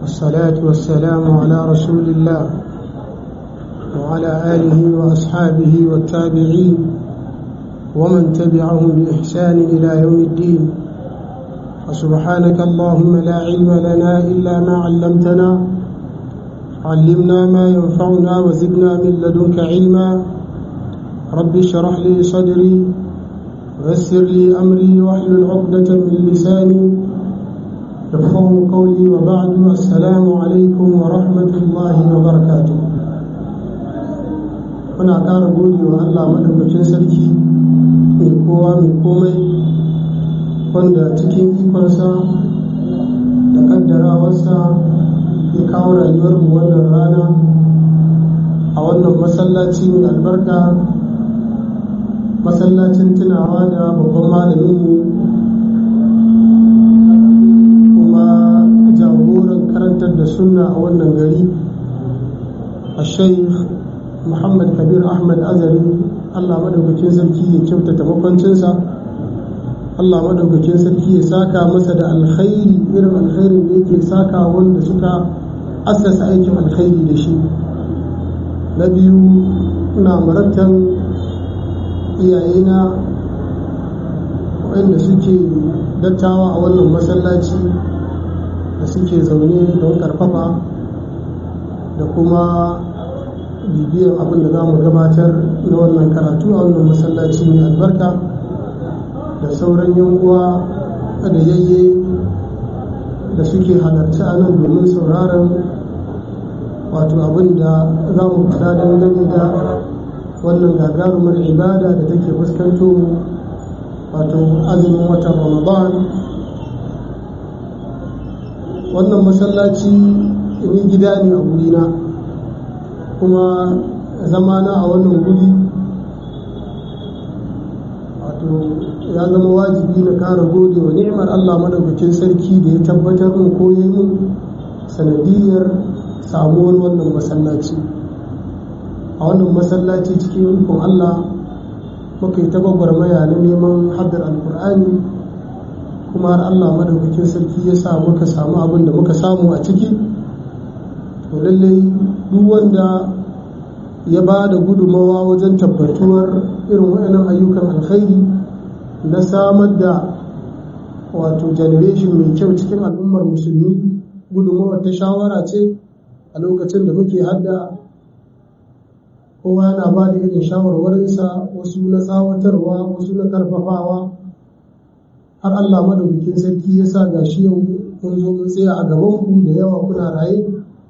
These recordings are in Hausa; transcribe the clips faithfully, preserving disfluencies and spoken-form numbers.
والصلاة والسلام على رسول الله وعلى آله وأصحابه والتابعين ومن تبعهم بإحسان إلى يوم الدين. وسبحانك اللهم لا علم لنا إلا ما علمتنا، علمنا ما ينفعنا وزدنا من لدنك علما. رب اشرح لي صدري ويسر لي أمري واحلل عقدة من لساني يفقهوا قولي، وبعد السلام عليكم ورحمة الله وبركاته. muna ƙara gode wa Allah madaukakin sarki mai kowa mai komai, wanda cikin ikonsa da kaddarawarsa ya kawo rayuwarmu wannan rana a wannan masallaci mai albarka, masallacin tunawa da babban malaminmu kuma jagoran karantar da sunna a wannan gari, a shaykh Muhammad Kabir Ahmad Azari. Allah madaukakin sarki ya kyautata makwancinsa, Allah madaukakin sarki ya saka masa da alkhairi irin alkhairin da yake saka wanda suka assasa aikin alkhairi da shi. Na biyu, ina marabtan iyayena waɗanda suke dattawa a wannan masallaci da suke zaune don karfafa da kuma bibiyar abin da za mu gabatar na wannan karatu a wannan masallaci mai albarka, da sauran yan uwa da yayye da suke halarci a nan domin sauraron wato abin da za mu faɗa dangane da wannan gagarumar ibada da take fuskanto wato azumin watan Ramadan. Wannan masallaci ni gida ne a gurina, kuma zamana a wannan guri wato ya zama wajibi na kara gode wa ni'imar Allah madaukakin sarki da ya tabbatar mun ko yayi mun sanadiyar samuwar wannan masallaci. A wannan masallaci cikin ikon Allah muka yi ta gwagwarmaya na neman haddar alkur'ani, kuma har Allah madaukakin sarki ya sa muka samu abin da muka samu a ciki. To lallai duk wanda ya ba da gudumawa wajen tabbatuwar irin waɗannan ayyukan alkhairi na samar da wato generation mai kyau cikin al'ummar musulmi, gudumawar ta shawara ce a lokacin da muke hadda. Kowa yana ba da irin shawarwarinsa, wasu na tsawatarwa, wasu na karfafawa, har Allah madaukakin sarki ya sa gashi yau mun zo mun tsaya a gabanku da yawa kuna raye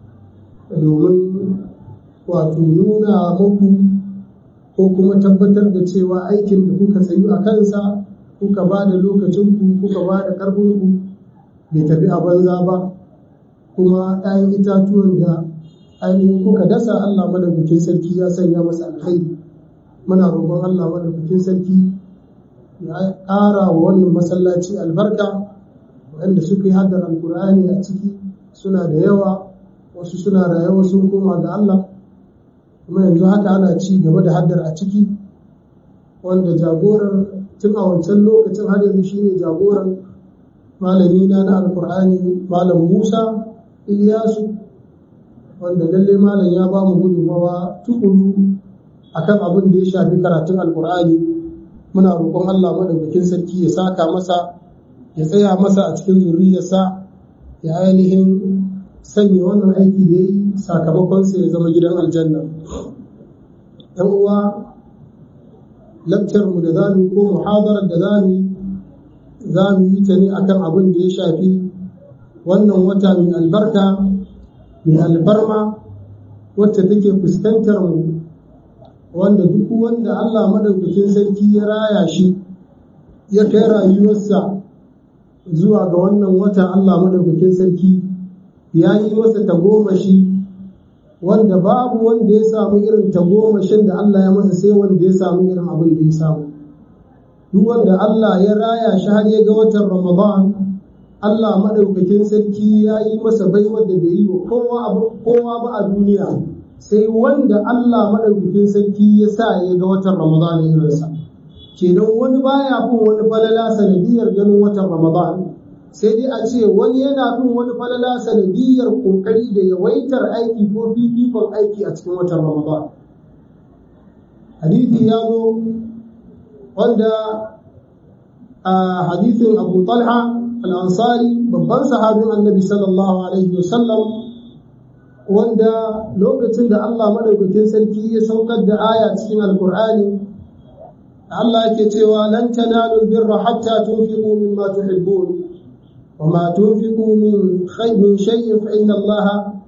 domin wato nuna muku ko kuma tabbatar da cewa aikin da kuka tsayu a kansa, kuka ba da lokacinku, kuka ba da ƙarfinku, bai tafi a banza ba. Kuma ɗayan itatuwan da ainihin kuka dasa, Allah madaukakin sarki ya sanya masa alkhairi. Muna roƙon Allah madaukakin sarki ya ƙara wa wannan masallaci albarka. Waɗanda suka yi haddar alkur'ani a ciki suna da yawa, wasu suna rayuwa sun koma ga Allah, kuma yanzu haka ana ci gaba da haddar a ciki, wanda jagoran tun a wancan lokacin har yanzu shine jagoran malamina na alkur'ani, Malam Musa Iliyasu, wanda lalle malam ya ba mu gudunmawa tukuru akan abin da ya shafi karatun alkur'ani. Muna roƙon Allah madaukakin sarki ya saka masa, ya tsaya masa a cikin zuriyarsa, ya ainihin sanya wannan aiki da yi sakamakonsa ya zama gidan aljanna. Yan uwa, lakcar mu da zamu ko muhadarar da zamu zamu yi ta ne akan abin da ya shafi wannan wata mai albarka mai alfarma wacce take fuskantar mu, wanda duk wanda Allah madaukakin sarki ya raya shi ya kai rayuwarsa zuwa ga wannan wata, Allah madaukakin sarki ya yi masa tagomashi wanda babu wanda ya samu irin tagomashin da Allah ya masa sai wanda ya samu irin abin da ya samu. Duk wanda Allah ya raya shi har ya ga watan Ramadan, Allah madaukakin sarki ya yi masa baiwar da bai yi wa kowa ba a duniya, sai wanda Allah madaukakin sarki ya sa ya ga watan Ramadan irinsa. Kenan wani baya kun wani falala sanadiyar ganin watan Ramadan, sai dai a ce wani yana bin wani falala sanadiyar kokari da yawaitar aiki ko fifikon aiki a cikin watan Ramadan. Hadithi ya zo wanda a hadithin Abu Talha al-Ansari babban sahabin Annabi sallallahu alaihi wasallam, wanda lokacin da Allah madaukakin sarki ya saukar da aya cikin Al-Qur'ani, Allah yake cewa lan tanalu birra hatta tunfiqu mimma tuhibbun وما تنفقوا من خير من شيء فإن الله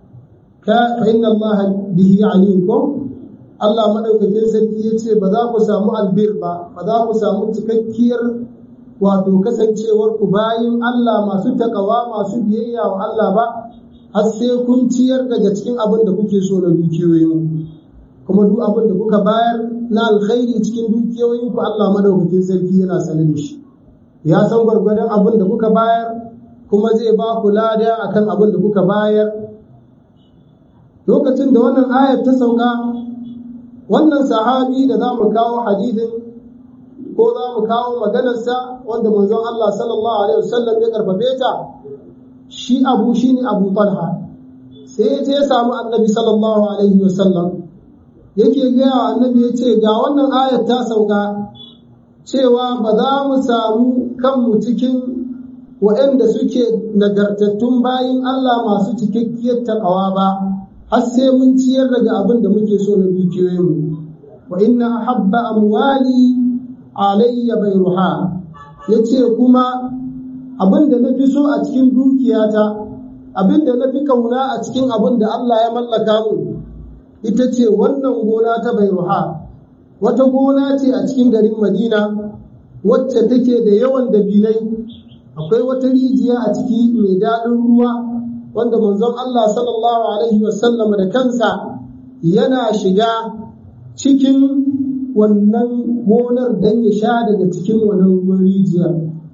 فإن الله به عليكم. Allah madaukakin sarki yace ba za ku samu albir ba, ba za ku samu cikakkiyar wato kasancewar ku bayin Allah masu takawa masu biyayya wa Allah ba har sai kun ciyar daga cikin abin da kuke so na dukiyoyin, kuma duk abin da kuka bayar na alkhairi cikin dukiyoyin ku Allah madaukakin sarki yana sanar da shi, ya san gwargwadon abin da kuka bayar kuma zai ba ku lada akan abin da kuka bayar. Lokacin da wannan ayar ta sauka, wannan sahabi da za mu kawo hadithin ko za mu kawo maganarsa wanda manzon Allah sallallahu alaihi wasallam ya karfafe ta, shi abu shine Abu Talha, sai ya je ya samu Annabi sallallahu alaihi wasallam yake gaya wa Annabi, ya ce ga wannan ayar ta sauka cewa ba za mu samu kanmu cikin waɗanda suke nagartattun bayin Allah masu cikakkiyar takawa ba har sai mun ciyar daga abin da muke so na dukiyoyinmu. Wa inna habba amwali alayya bayruha, yace kuma abin da nafi so a cikin dukiyata, abin da nafi kauna a cikin abin da Allah ya mallaka mu, ita ce wannan gona ta Bayruha. Wata gona ce a cikin garin Madina wacce take da yawan dabilai. Akwai wata rijiya a ciki mai daɗin ruwa wanda manzon Allah sallallahu alaihi wasallam da kansa yana shiga cikin wannan gonar don ya sha daga cikin wannan ruwan rijiya.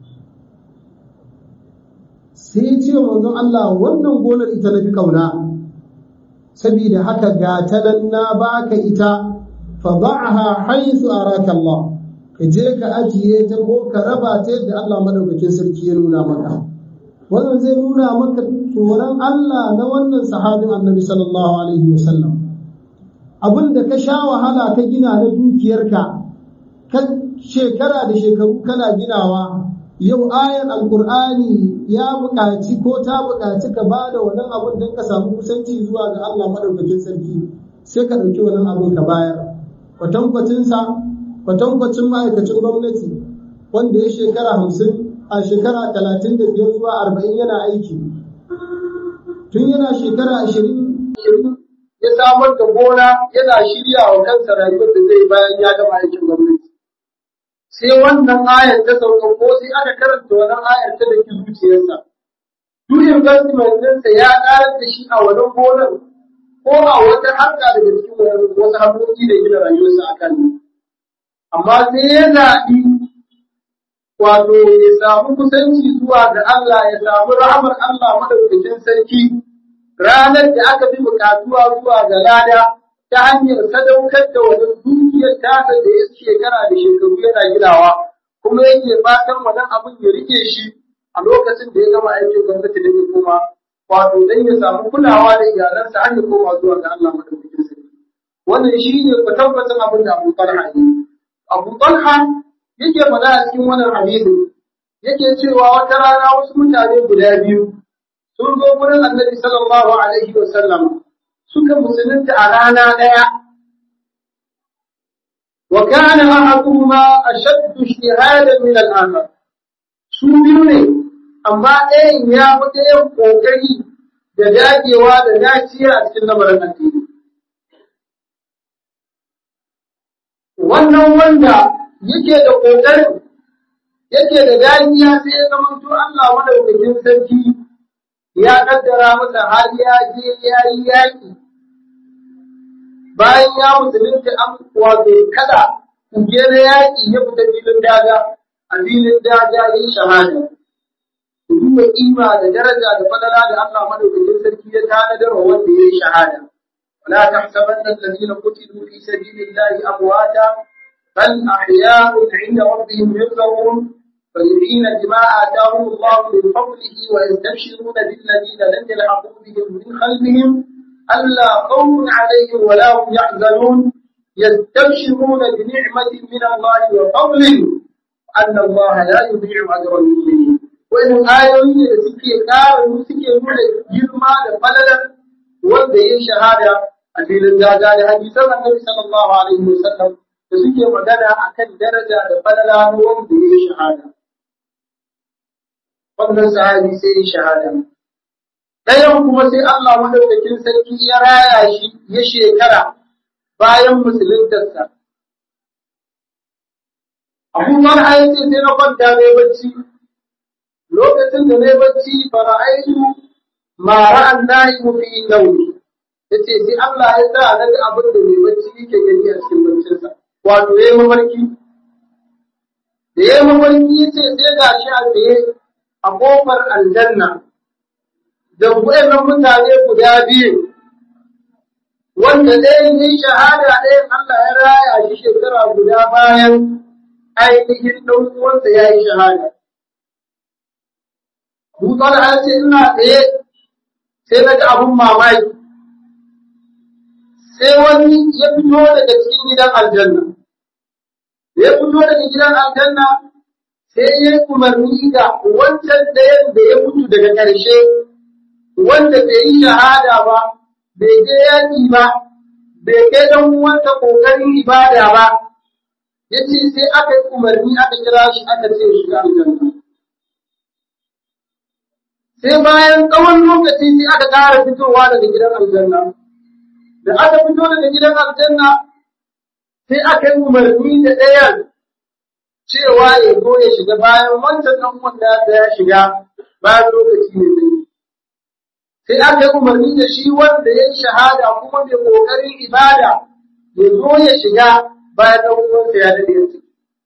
Sai ce manzon Allah, wannan gonar ita na fi kauna, saboda haka ga ta nan na baka ita, fa ba'aha haythu araka Allah, ka je ka ajiye ta ko ka raba ta yadda Allah madaukakin sarki ya nuna maka. Wannan zai nuna maka tsoron Allah na wannan sahabin Annabi sallallahu alaihi wasallam. Abin da ka sha wahala ka gina na dukiyarka, ka shekara da shekaru kana ginawa, yau ayan alkur'ani ya buƙaci ko ta buƙaci ka ba da wannan abin don ka samu kusanci zuwa ga Allah madaukakin sarki, sai ka ɗauki wannan abin ka bayar. Kwatankwacinsa kwatankwacin ma'aikacin gwamnati wanda ya shekara hamsin a shekara talatin da biyar zuwa arba'in yana aiki, tun yana shekara ashirin ya samar da gona yana shirya wa kansa rayuwar da zai bayan ya gama aikin gwamnati. Sai wannan ayar ta sauka ko sai aka karanta wannan ayar ta da ke zuciyarsa, duk investment ɗinsa ya ƙarar da shi a wannan gonar ko a wata harka daga cikin wasu harkoki da gina rayuwarsa a kan. Amma sai ya zaɓi wato ya samu kusanci zuwa ga Allah, ya samu rahamar Allah madaukakin sarki ranar da aka fi buƙatuwa zuwa ga lada ta hanyar sadaukar da wani dukiyar tasa da ya shekara da shekaru yana ginawa, kuma yake fatan wannan abin ya rike shi a lokacin da ya gama aikin gwamnati da ya koma, wato dan ya samu kulawa da iyalansa har ya koma zuwa ga Allah madaukakin sarki. Wannan shi ne tabbacin abin da Abu Talha ne. Abu Talha yake faɗa a cikin wannan hadisi, yake cewa wata rana wasu mutane guda biyu sun zo wurin Annabi sallallahu alaihi wa sallam, suka musulunta a rana ɗaya. Wa kana ahaduhuma ashaddu ijtihadan min al-akhar. Su biyu ne, amma ɗayan ya fi ɗayan ƙoƙari da dagewa da daciya a cikin lamarin addini. Wannan wanda yake da ƙoƙarin, yake da dagiya sai ya zama to Allah madaukakin sarki ya kaddara masa har ya je ya yi yaƙi. Bayan ya musulunta an wato kada kuge na yaƙi ya fita filin daga, a filin daga ya yi shahada. Duba ƙima da daraja da fadala da Allah madaukakin sarki ya tanadar wa wanda ya yi shahada. ولا تحسبن الذين قتلوا في سبيل الله أمواتا بل أحياء عند ربهم يرزقون فرحين بما آتاهم الله من فضله ويستبشرون بالذين لم يلحقوا بهم من خلفهم ألا خوف عليهم ولا هم يحزنون يستبشرون بنعمة من الله وفضل أن الله لا يضيع أجر المؤمنين وإن آيوين لسكي قال وسكي نولي جرما لفللا وذي شهادة أبيل الزاجة لحديثة النبي صلى الله عليه وسلم لسكي مدنى أكد درجة لفللا وذي شهادة wannan sahabi sai shahada ɗayan kuma sai Allah madaukakin sarki ya raya shi ya shekara bayan musuluntarsa Abu Talha ya ce sai na kwanta ne bacci lokacin da ne bacci fara'aitu ma ra'an na'imu fi nawmi yace sai Allah ya sa naga abin da mai bacci yake gani a cikin baccinsa wato yayi mafarki da yayi mafarki yace sai gashi a tsaye a kofar aljanna da wayannan mutane guda biyu wanda ɗayan yi shahada ɗayan Allah ya raya shi shekara guda bayan ainihin ɗan uwansa ya yi shahada. Abu Talha ce ina tsaye sai na ga abun mamaki sai wani ya fito daga cikin gidan aljanna ya fito daga gidan aljanna sai ya yi umarni ga wancan ɗayan da ya mutu daga ƙarshe wanda bai yi shahada ba, bai je yaƙi ba, bai kai ɗan uwansa ƙoƙarin ibada ba, ya ce sai aka yi umarni aka kira shi aka ce shi aljanna. Sai bayan tsawon lokaci sai aka ƙara fitowa daga gidan aljanna. Da aka fito daga gidan aljanna sai aka yi umarni da ɗayan cewa ya zo ya shiga bayan wancan ɗan wanda ya shiga bayan lokaci mai tsayi. Sai aka yi umarni da shi wanda ya yi shahada kuma mai ƙoƙarin ibada ya zo ya shiga bayan ɗan uwansa ya daɗe su.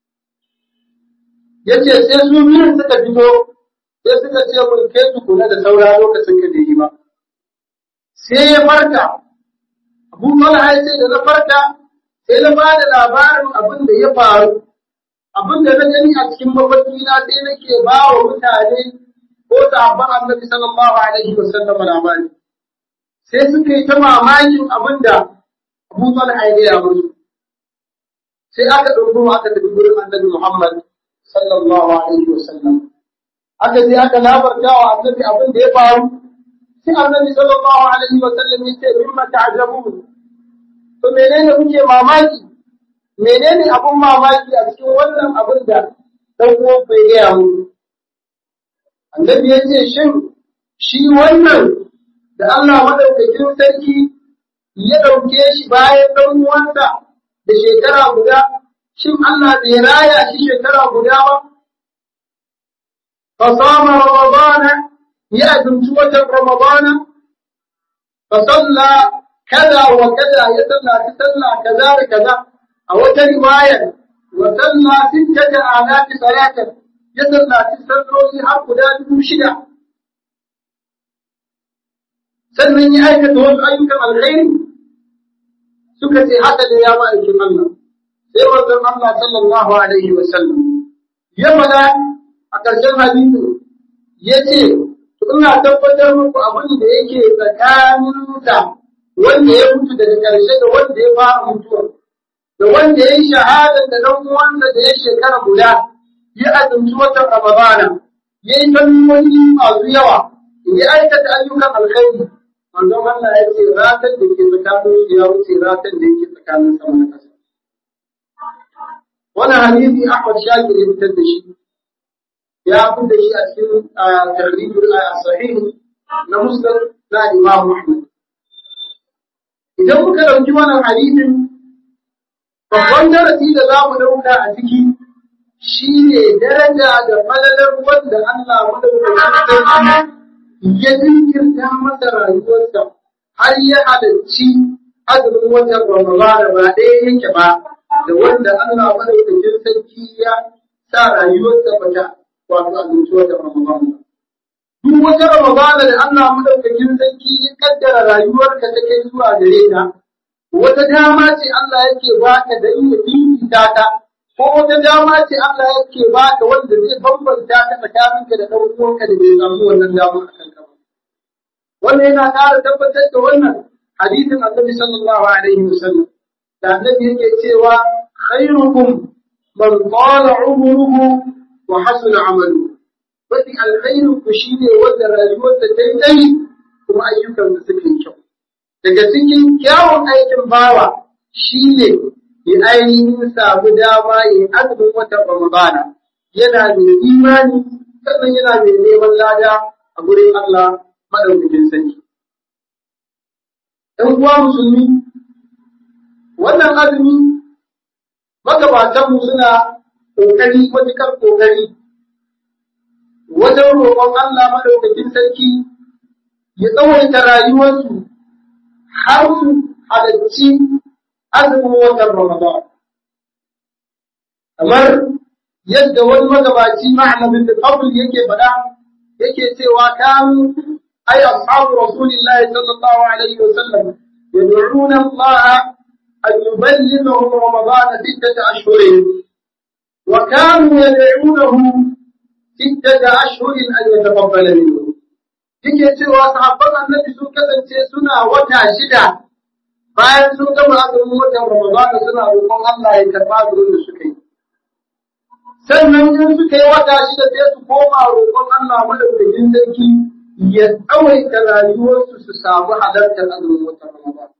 Ya ce sai su biyun suka fito sai suka ce mun kai tukuna da saura lokacin ka da yi ba. Sai ya farka, Abu Talha ya ce da na farka sai na ba da labarin abin da ya faru. Abin da na gani a cikin mafarkina sai nake ba wa mutane ko sahabban Annabi sallallahu alaihi wasallam labari. Sai suka yi ta mamakin abin da Abu Talha ya gaya musu. Sai aka ɗauko aka tafi gurin Annabi Muhammad sallallahu alaihi wasallam. Aka je aka labarta wa Annabi abin da ya faru. Sai Annabi sallallahu alaihi wasallam ya ce mimma ta'jabun. To menene kuke mamaki? Menene abun mamaki a cikin wannan abin da dan uwan ku ya gaya mu? Annabi ya ce shin shi wannan da Allah madaukakin sarki ya dauke shi bayan dan uwansa da shekara guda, shin Allah bai raya shi shekara guda ba? Fa sama ramadana ya azumci watan ramadana fa salla kaza wa kaza ya sallaci sallah kaza da kaza a wata riwayar wa salla sittata alafi salatan ya sallaci salloli har guda dubu shida sannan ya aikata wasu ayyukan alkhairi suka ce haka ne ya ma'aikin Allah sai manzon Allah sallallahu alaihi wa sallam ya fada a ƙarshen hadisi ya ce ina tabbatar muku abin da yake tsakaninsa wanda ya mutu daga ƙarshe da wanda ya fara mutuwa da wanda ya yi shahadar da ɗan uwansa da ya shekara guda ya azumci watan Ramadana ya yi kalmomi masu yawa ya aikata ayyukan alkhairi manzon Allah ya ce ratan da ke tsakanin su ya wuce ratan da yake tsakanin sama da ƙasa. Wannan hadisi Ahmad Shakir ya fitar da shi ya fitar da shi a cikin tarhibul sahih na Muslim na Imam Ahmad. Idan muka ɗauki wannan hadisin babban darasi da za mu ɗauka a ciki shi ne daraja da falalar wanda Allah madaukakin sarki ya jinkirta masa rayuwarsa har ya halarci azumin watan Ramadana ba ɗaya yake ba da wanda Allah madaukakin sarki ya sa rayuwarsa bata wato azumci watan Ramadana. Duk wata Ramadana da Allah madaukakin sarki ya kaddara rayuwarka ta kai zuwa gare ta, wata dama ce Allah yake baka da iya fifita ta ko wata dama ce Allah yake baka wanda zai bambanta ka tsakaninka da ɗan uwanka da bai samu wannan dama a kanka ba. Wannan yana ƙara tabbatar da wannan hadisin Annabi sallallahu alaihi wasallam da Annabi yake cewa khairukum man qala umruhu wa hasuna amaluhu. Wani alkhairu ku shine wanda rayuwarsa ta yi tsayi kuma ayyukansa suka yi kyau. Daga cikin kyawun aikin bawa shine ya ainihin samu dama ya yi azumin watan Ramadana yana mai imani sannan yana mai neman lada a gurin Allah madaukakin sarki. ‘Yan uwa musulmi, wannan azumi magabatanmu suna ƙoƙari matuƙar ƙoƙari wajen roƙon Allah madaukakin sarki ya tsawaita rayuwarsu har su halarci azumin watan Ramadan. Kamar yadda wani magabaci ma'anamin da Qabul yake faɗa yake cewa kan ay ashabu Rasulillahi sallallahu alaihi wa sallam yad'una Allah an yuballighahum Ramadan sittata ashhurin wa kanu yad'unahu sittata ashhurin an yataqabbala minhum. Yake cewa sahabban Annabi sun kasance suna wata shida bayan sun gama azumin watan Ramadan suna roƙon Allah ya karɓa azumin da suka yi. Sannan in suka yi wata shida sai su koma roƙon Allah madaukakin sarki ya tsawaita rayuwarsu su samu halartar azumin watan Ramadan.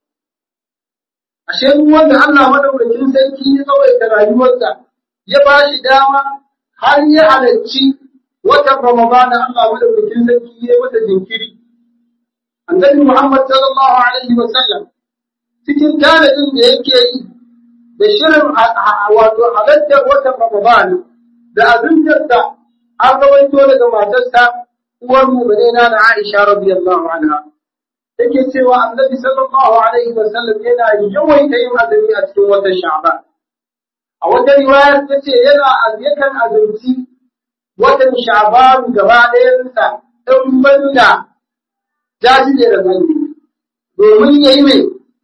Ashe wanda Allah madaukakin sarki ya tsawaita rayuwarsa ya ba shi dama har ya halarci watan Ramadan Allah madaukakin sarki ya masa jinkiri. Annabi Muhammad sallallahu alaihi wa sallam cikin tanadin da yake yi da shirin wato halartar watan Ramadan da azuntarsa an rawaito daga matarsa uwar mu'mini na Aisha radiyallahu anha take cewa Annabi sallallahu alaihi wa sallam yana yawaita yin azumi a cikin watan Sha'ban. A wata riwaya tace yana yakan azumci watan Sha'ban gaba ɗayansa in banda jaji da zanni domin yayi mai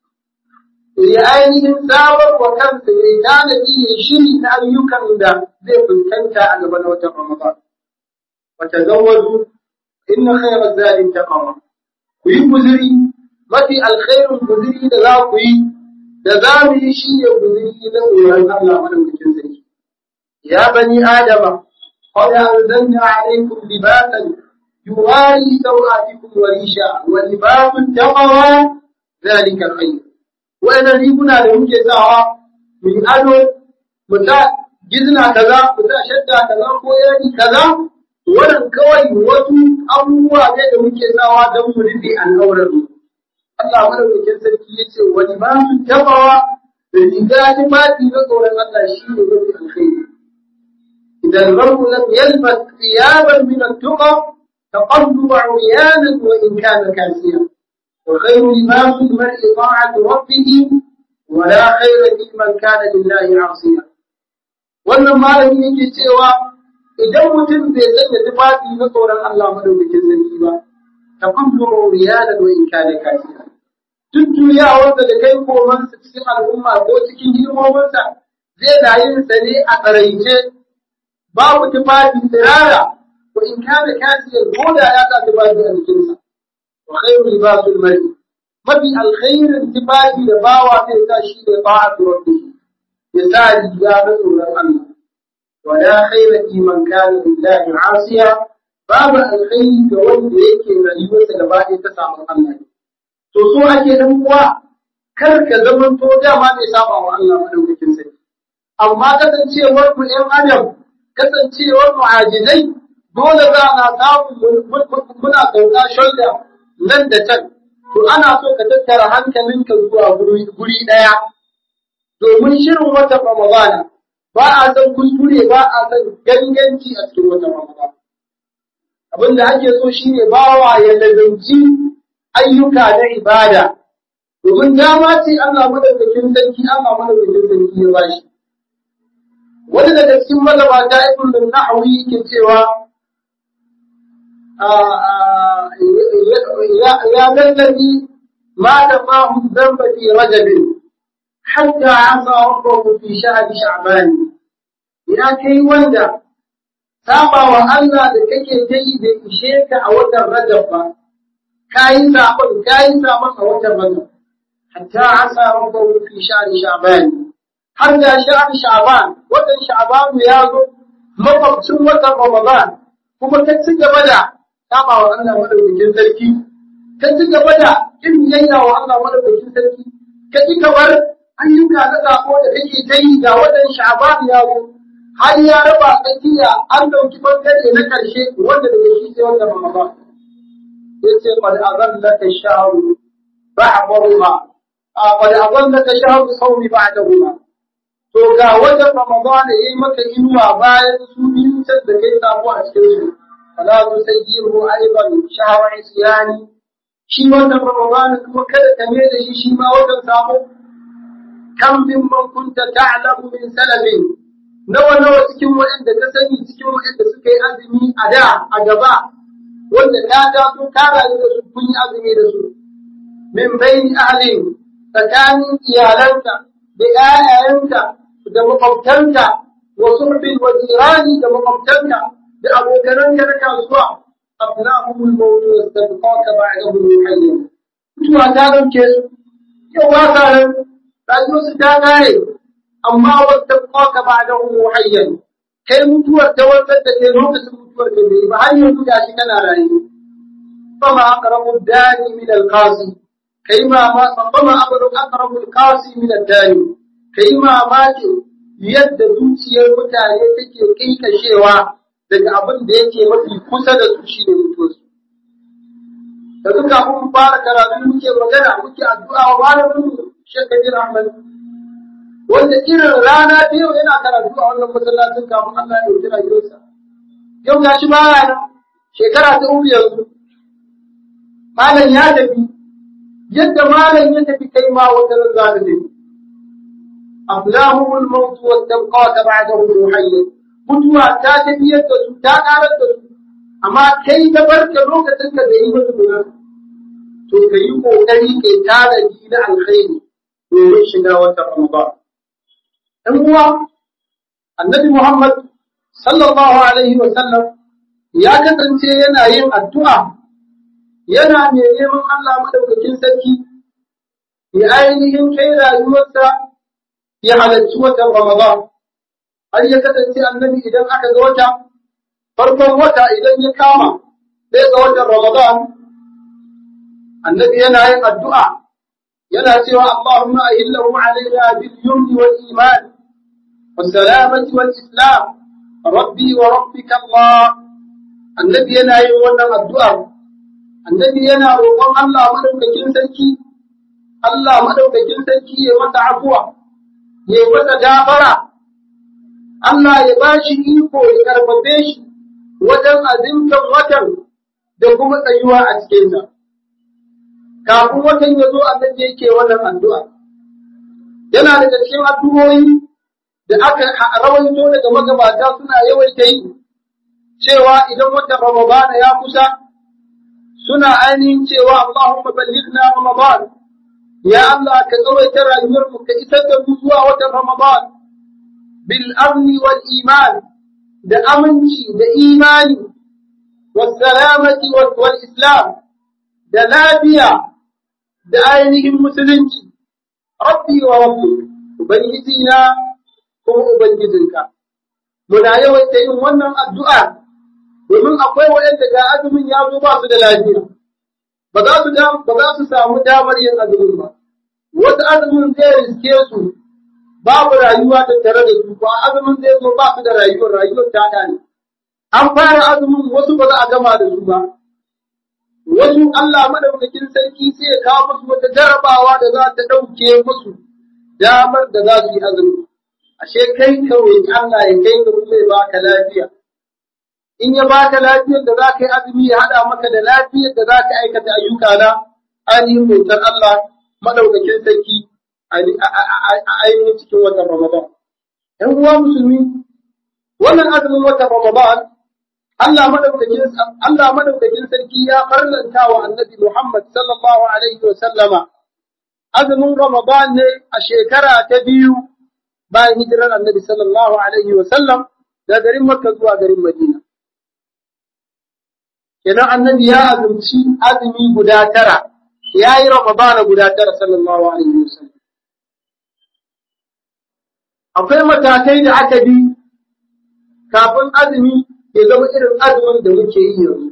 ya ainihin samar wa kansa ya yi tanadi ya shiri na ayyukan da zai fuskanta a gaban watan Ramadan. Wata zawadu inna khairar zalin taqwa. Ku yi guziri mafi alkhairun guziri da za ku yi da za mu yi shi ne guziri na tsoron Allah madaukakin sarki. Ya bani Adama, qad anzalna alaykum libasan yuwari sawatikum wa risha wa libasu taqwa zalika khair. Wa'annan riguna da muke sawa mu yi ado mu sa gizna kaza mu sa shadda kaza ko yadi kaza wannan kawai wasu abubuwa ne da muke sawa don mu rufe al'aurar mu. Allah madaukakin sarki ya ce wani ba su tabawa da riga ta mati na tsoron Allah shi ne mafi alkhairi. Idan rabu lam yalbas thiyaban min at-tuqa taqaddu uryanan wa in kana kasiya. وخير لباس المرء طاعة ربه ولا خير في من كان لله عاصيا. wannan malamin yake cewa idan mutum bai sanya tufafi na tsoron Allah madaukakin sarki ba ta kullu mawriyana wa in kana kafira duk duniya wanda da kai koman sa cikin al'umma ko cikin hidimominsa zai da yin sa ne a tsaraice babu tufafi tsirara wa in kana kafira ko da ya sa tufafi a jikinsa. وخير لباس المرء ما في الخير انتباهي لباوة تهتاشي لطاعة ربه يساعد جابه الله ولا خير في من كان لله عاصيا باب الخير كون يكي رأيوة لباقي تسامر الله تصوح كده هو كرك زمن توجه ما تسامر الله مدوكين سيد أما كتنشي ورق الإم أدم كتنشي ورق عاجزي دولة ذانا سامر منا توقع شلده nan da can, to ana so ka tattara hankalinka zuwa guri ɗaya, domin shirin watan Ramadana ba a san kuskure ba a san ganganci a cikin watan Ramadana. Abin da ake so shi ne bawa ya lazanci ayyuka na ibada, domin dama ce Allah madaukakin sarki, Allah madaukakin sarki ya bashi. Wani daga cikin magabata Ibn Nahwi yake cewa يا الذي ما دفعه الذنب في رجب حتى عصى ربه في شهر شعبان ya kai wanda saba wa Allah da kake ta yi bai ishe ka a watan Rajab ba, ka yi sabon, ka yi sabon a watan Rajab, hatta asa rabbahu fi sha'ri Sha'ban, har da sha'ri Sha'ban, watan Sha'ban ya zo makwabcin watan Ramadan, kuma ka ci gaba da saba wa Allah madaukakin sarki, ka ci gaba da kin yayya wa Allah madaukakin sarki, ka ci gabar ayyuka na sako da kake ta yi ga watan Sha'ban ya zo. Har ya raba tsakiya an dauki bangare na karshe wanda daga shi sai wanda Ramadan yace qad azallaka shahru ba'dahuma qad azallaka shahru sawmi ba'dahuma to ga wanda Ramadan yayi maka inuwa bayan su biyu da kai sabo a cikin su fala tusayyiru aidan shahra isyani shi wanda Ramadan kuma kada ka mai da shi shi ma wanda sabo kam min man kunta ta'lamu min salafin nawa nawa cikin waɗanda ka sani cikin waɗanda suka yi azumi a da a gaba wanda ka ga su ka rayu da su kun yi azumi da su min bayni ahlin tsakanin iyalanka da ƴaƴayenka da makwabtanka wa suhbin wa jirani da makwabtanka da abokananka na kasuwa abnahumul mawt yastabqaka ba'dahu hayyan mutuwa ta dauke su yau ba sa nan rayuwarsu ta kare amma wata kwaka ba da hayyan kai mutuwar ta wannan da ke lokacin mutuwar da bai ba har yanzu gashi kana rayu fama aqrabu dani min al-qasi kai ma ma fama aqrabu aqrabu al-qasi min ad-dani kai ma ma ce yadda zuciyar mutane take kinkashewa daga abin da yake mafi kusa da su shine mutuwar su da duka mun fara karatu muke magana muke addu'a wa malamin Sheikh Kabir Ahmad wanda irin rana ta yau yana karatu a wannan masallacin kafin Allah ya dauki rayuwarsa. Yau ga shi baya nan shekara ta uku yanzu. Malam ya tafi, yadda malam ya tafi kai ma wata ran za ta tafi. Aflahumul mautu wa tabqaka ba'dahu hayyan. Mutuwa ta tafi yadda su ta karar da su, amma kai ta barka lokacin ka da yi musu guna. To ka yi kokari kai tanadi na alkhairi domin shiga watan Ramadan. ‘Yan uwa, annabi Muhammad sallallahu Alaihi wasallam ya kasance yana yin addu'a, yana mai neman Allah madaukakin sarki, ya ainihin kai rayuwarsa ya halarci watan Ramadan. Har ya kasance annabi idan aka ga wata, farkon wata idan ya kama, sai ga watan Ramadan, annabi yana yin addu'a, yana cewa Allahumma ahillahu alaina bil yumni wal iman. والسلامة والإسلام ربي وربك الله النبي ينا يوانا الدعاء النبي ينا روضان الله مدوك جنسكي الله مدوك جنسكي يمتع عفوة يمتع جابرة الله يباشي إيكو يكربتيش وجن أزمت وجن دكما سيوا أسكيزا كافو وجن يزو النبي يكي وانا الدعاء ينا لتشير الدعوة da aka rawaito daga magabata suna yawaita yi cewa idan watan Ramadan ya kusa suna ainihin cewa Allahumma ballighna Ramadan ya Allah ka tsawaita rayuwar mu ka isar da mu zuwa watan Ramadan bil amni wal iman da aminci da imani was salamati wal islam da lafiya da ainihin musulunci rabbi wa rabbuk ubangiji na kuma Ubangijinka. Muna yawaita yin wannan addu'a domin akwai waɗanda ga azumin ya zo ba su da lafiya, ba za su ba za su samu damar yin azumin ba. Wasu azumin zai riske su babu rayuwa ta tare da su, ba azumin zai zo ba su da rayuwar rayuwar ta ne. An fara azumin wasu ba za a gama da su ba. Wasu Allah madaukakin sarki sai ya kawo musu wata jarabawa da za ta ɗauke musu damar da za su yi azumi. Ashe kai kawai Allah ya kai ka kuma ya baka lafiya. In ya baka lafiyar da za ka yi azumi ya haɗa maka da lafiyar da za ka aikata ayyuka na ainihin bautar Allah madaukakin sarki a ainihin cikin watan Ramadan. ‘Yan uwa musulmi, wannan azumin watan Ramadan, Allah madaukakin Allah madaukakin sarki ya farlanta wa Annabi Muhammad sallallahu alaihi wa sallama azumin Ramadan ne a shekara ta biyu bayan hijirar Annabi sallallahu alaihi wa sallam da garin Makka zuwa garin Madina. Kenan Annabi ya azumci azumi guda tara, ya yi Ramadana guda tara sallallahu alaihi wa sallam. Akwai matakai da aka bi kafin azumi ya zama irin azumin da muke yi yanzu.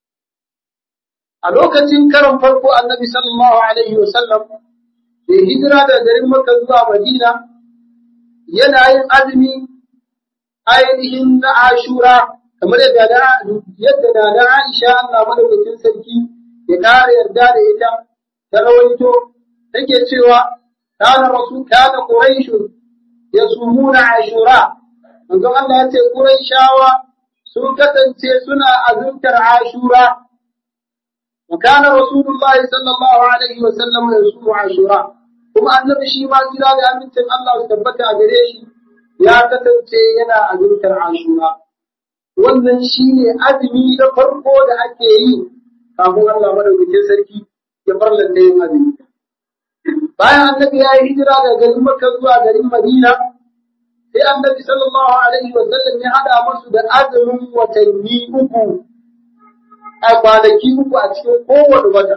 A lokacin karon farko Annabi sallallahu alaihi wa sallam da hijira da garin Makka zuwa Madina yana yin azumi ainihin na Ashura kamar yadda yadda da na Aisha Allah madaukakin sarki ya kare yarda da ita ta rawaito take cewa kana rasul kana quraish yasumuna Ashura manzon Allah ya ce Qurayshawa sun kasance suna azumtar Ashura wa kana rasulullahi sallallahu alaihi wa sallam yasumu Ashura kuma annabi shi ma kira da amincin Allah su tabbata a gare shi ya kasance yana azumtar Ashura. Wannan shi ne azumi na farko da ake yi kafin Allah madaukakin sarki ya farlanta yin azumi. Bayan annabi ya yi hijira daga garin Makka zuwa garin Madina, sai annabi sallallahu alaihi wa sallam ya haɗa musu da azumin watanni uku a kwanaki uku a cikin kowane wata.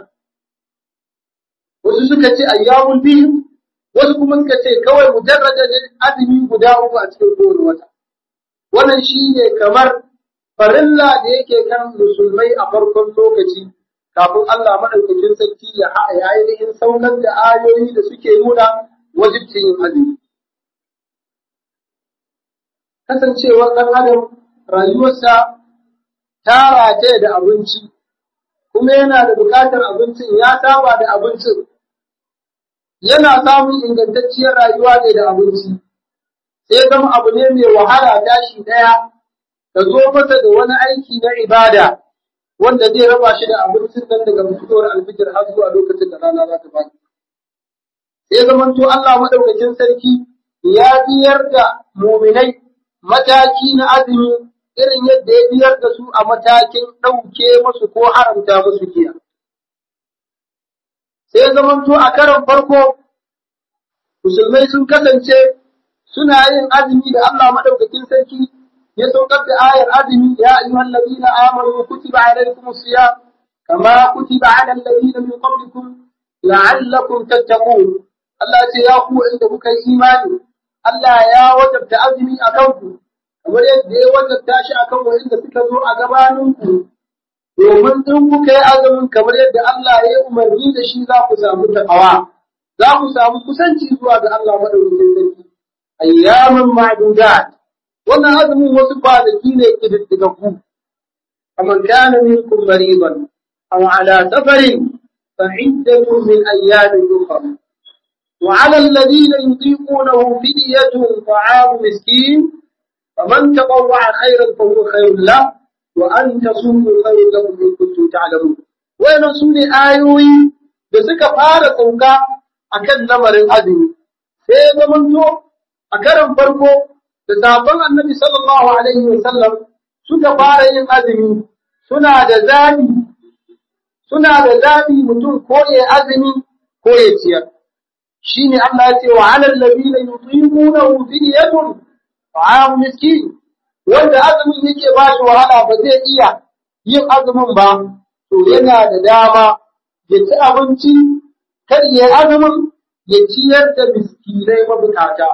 Wasu suka ce ayyamul biyu, wasu kuma suka ce kawai mujarradin azumi guda uku a cikin kowane wata. Wannan shi ne kamar farilla da yake kan musulmai a farkon lokaci kafin Allah madaukakin sarki ya ya ainihin saukar da ayoyi da suke nuna wajibcin yin azumi. Kasancewar ɗan adam rayuwarsa ta rataye da abinci, kuma yana da buƙatar abincin, ya saba da abincin, yana samun ingantacciyar rayuwa ne da abinci, sai zama abu ne mai wahala tashi ɗaya, ka zo masa da wani aiki na ibada wanda zai raba shi da abincin nan daga fitowar alfijir har zuwa lokacin da rana za ta faɗi. Sai zaman to Allah maɗaukakin sarki ya biyar da muminai mataki na azumi irin yadda ya biyar da su a matakin ɗauke musu ko haramta musu giya. Sai zaman to a karon farko musulmai sun kasance suna yin azumi da Allah maɗaukakin sarki ya saukar da ayar azumi ya ayyuhal ladina amanu kutiba alaykumus siyam kama kutiba alal ladina min qablikum la'allakum tattaqun. Allah ce ya ku inda kuka yi imani, Allah ya wajabta azumi akan ku kamar yadda ya wajabta shi akan wanda suka zo a gabaninku, domin in kuka yi azumin kamar yadda Allah ya yi umarni da shi za ku samu takawa, za ku samu kusanci zuwa ga Allah madaukakin sarki. Ayyaman ma'dudat, wannan azumin wasu kwanaki ne kididdigaggu. Faman kana minkum mariban aw ala safarin fa iddatun min ayyamin ukhra. Wa 'ala alladhina yutiqunahu fidyatun ta'amu miskin faman tatawwa'a khayran fa huwa khayrun lahu wa an tasumu khayrun lakum in kuntum ta'lamun. Wannan sune ayoyi da suka fara sauka akan lamarin azumi. Sai zamanto a karan farko da sabon annabi sallallahu alaihi wa sallam suka fara yin azumi, suna da zabi suna da zabi mutum ko ya azumi ko ya ciyar. Shine Allah ya ce wa 'alal ladina yutiqunahu fidyatun ta'am miskin, wanda azumin yake ba shi wahala ba zai iya yin azumin ba, to yana da dama ya ci abinci, kar ya azumin ya ciyar da miskinai mabukata.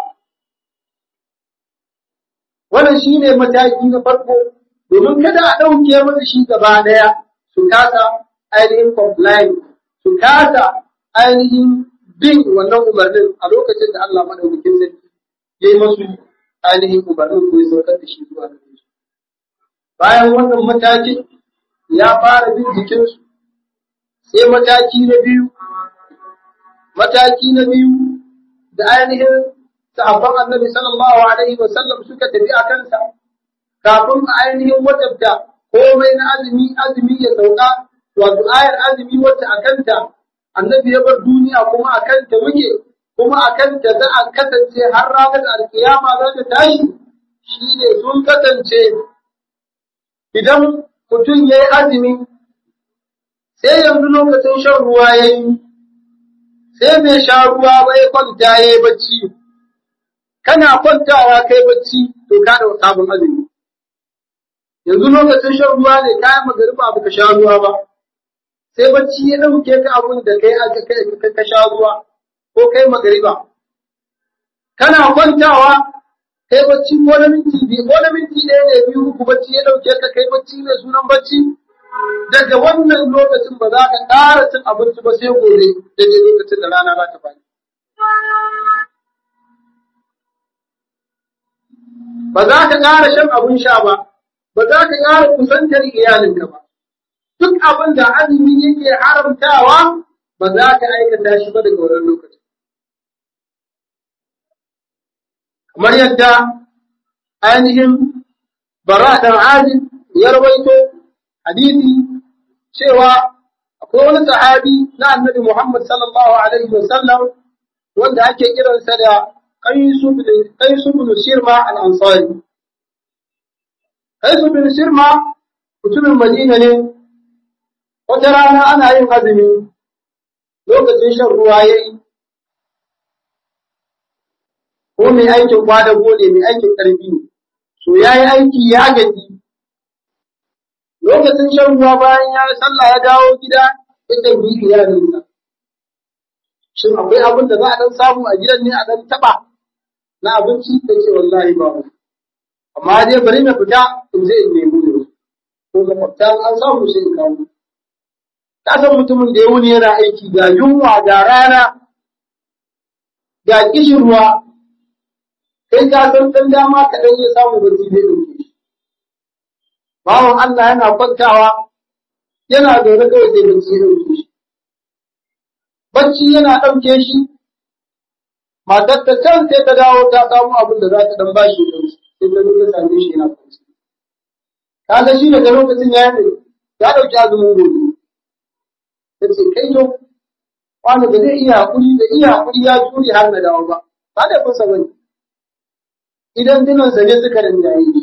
Wannan shi ne mataki na farko, domin kada a ɗauke masa shi gaba ɗaya su kasa ainihin complying, su kasa ainihin bin wannan umarnin a lokacin da Allah madaukakin sarki ya yi masu ainihin umarnin ko ya saukar da shi zuwa gare su. Bayan wannan mataki ya fara bin jikinsu, sai mataki na biyu, mataki na biyu da ainihin sahabban annabi sallallahu alaihi wa sallam suka tafi a kansa kafin ainihin wajabta komai na azumi azumi ya sauka, wato ayar azumi wacce a kanta annabi ya bar duniya kuma a kanta muke, kuma a kanta za a kasance har ranar alkiyama za ta tashi, shi ne sun kasance idan mutum ya yi azumi sai yanzu lokacin shan ruwa ya yi, sai bai sha ruwa ba ya kwanta ya yi bacci, kana kwantawa kai bacci to ka da sabon azumi yanzu lokacin shan ruwa ne kayan magariba ba ka sha ruwa ba sai bacci ya dauke ka abun da kai aka kai ka sha ruwa ko kai magariba kana kwantawa kai bacci ko na minti biyu ko na minti ɗaya ne biyu uku bacci ya dauke ka kai bacci mai sunan bacci daga wannan lokacin ba za ka ƙara cin abinci ba sai gobe daidai lokacin da rana za ta fadi ba za ka ƙara shan abin sha ba ba za ka ƙara kusantar iyalinka ba duk abin da azumi yake haramtawa ba za ka aikata shi ba daga wannan lokacin kamar yadda ainihin bara'atan azib ya rawaito hadisi cewa akwai wani sahabi na annabi Muhammad sallallahu alaihi wa sallam wanda ake kiransa da Qais bin Sirma al-Ansari Qais bin Sirma mutumin Madina ne wata rana ana yin azumi lokacin shan ruwa yayi ko mai aikin kwadago ne mai aikin karfi ne so yayi aiki ya gaji lokacin shan ruwa bayan ya sallah ya dawo gida ya tambayi iyalinsa shin akwai abin da za a dan samu a gidan ne a dan taba na abinci ta ce wallahi ba mu amma dai bari na fita in je in nemi ne ko makwabta an samu sai in kawo ka san mutumin da ya wuni yana aiki ga yunwa ga rana ga kishin ruwa kai ka san dan dama kaɗan ya samu bacci zai ɗauke shi bawan Allah yana kwantawa yana zaune kawai sai bacci ya ɗauke shi bacci yana ɗauke shi matar ta can sai ta dawo ta samu abin da za ta dan bashi ɗauki sai ta zo ta same shi yana kwanci kaga shi daga lokacin ya yi ya ɗauki azumin gobe ta ce kai yau wani ba zai iya haƙuri da iya haƙuri ya jure har na dawo ba ba da kusa bane idan dinansa ne suka rinjaye shi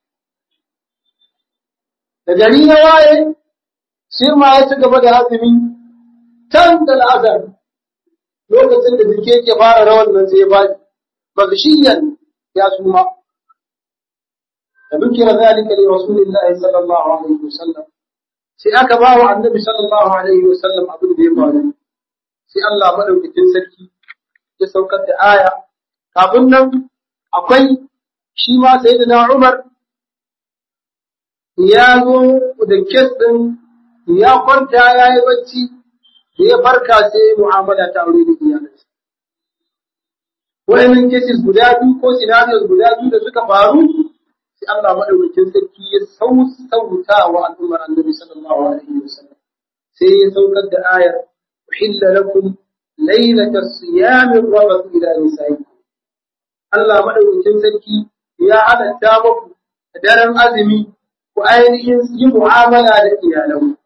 da gari ya waye shi ma ya ci gaba da azumi can da la'azar lokacin da jike ke fara rawan nan sai ya bani magshiyan ya suma da dukira zalika li rasulillahi sallallahu alaihi wasallam sai aka ba wa annabi sallallahu alaihi wasallam abin da ya faru sai Allah madaukakin sarki ya saukar da aya kafin nan akwai shi ma sayyidina Umar ya zo da kes din ya kwanta ya yi bacci da ya farka sai mu'amala ta aure da iyalansa wayannan cases guda biyu ko scenarios guda biyu da suka faru sai Allah madaukakin sarki ya sausauta wa al'ummar annabi sallallahu alaihi wasallam sai ya saukar da ayar uhilla lakum laylata siyami rafath ila nisaikum Allah madaukakin sarki ya halatta muku daren azumi ku ainihin yi mu'amala da iyalanku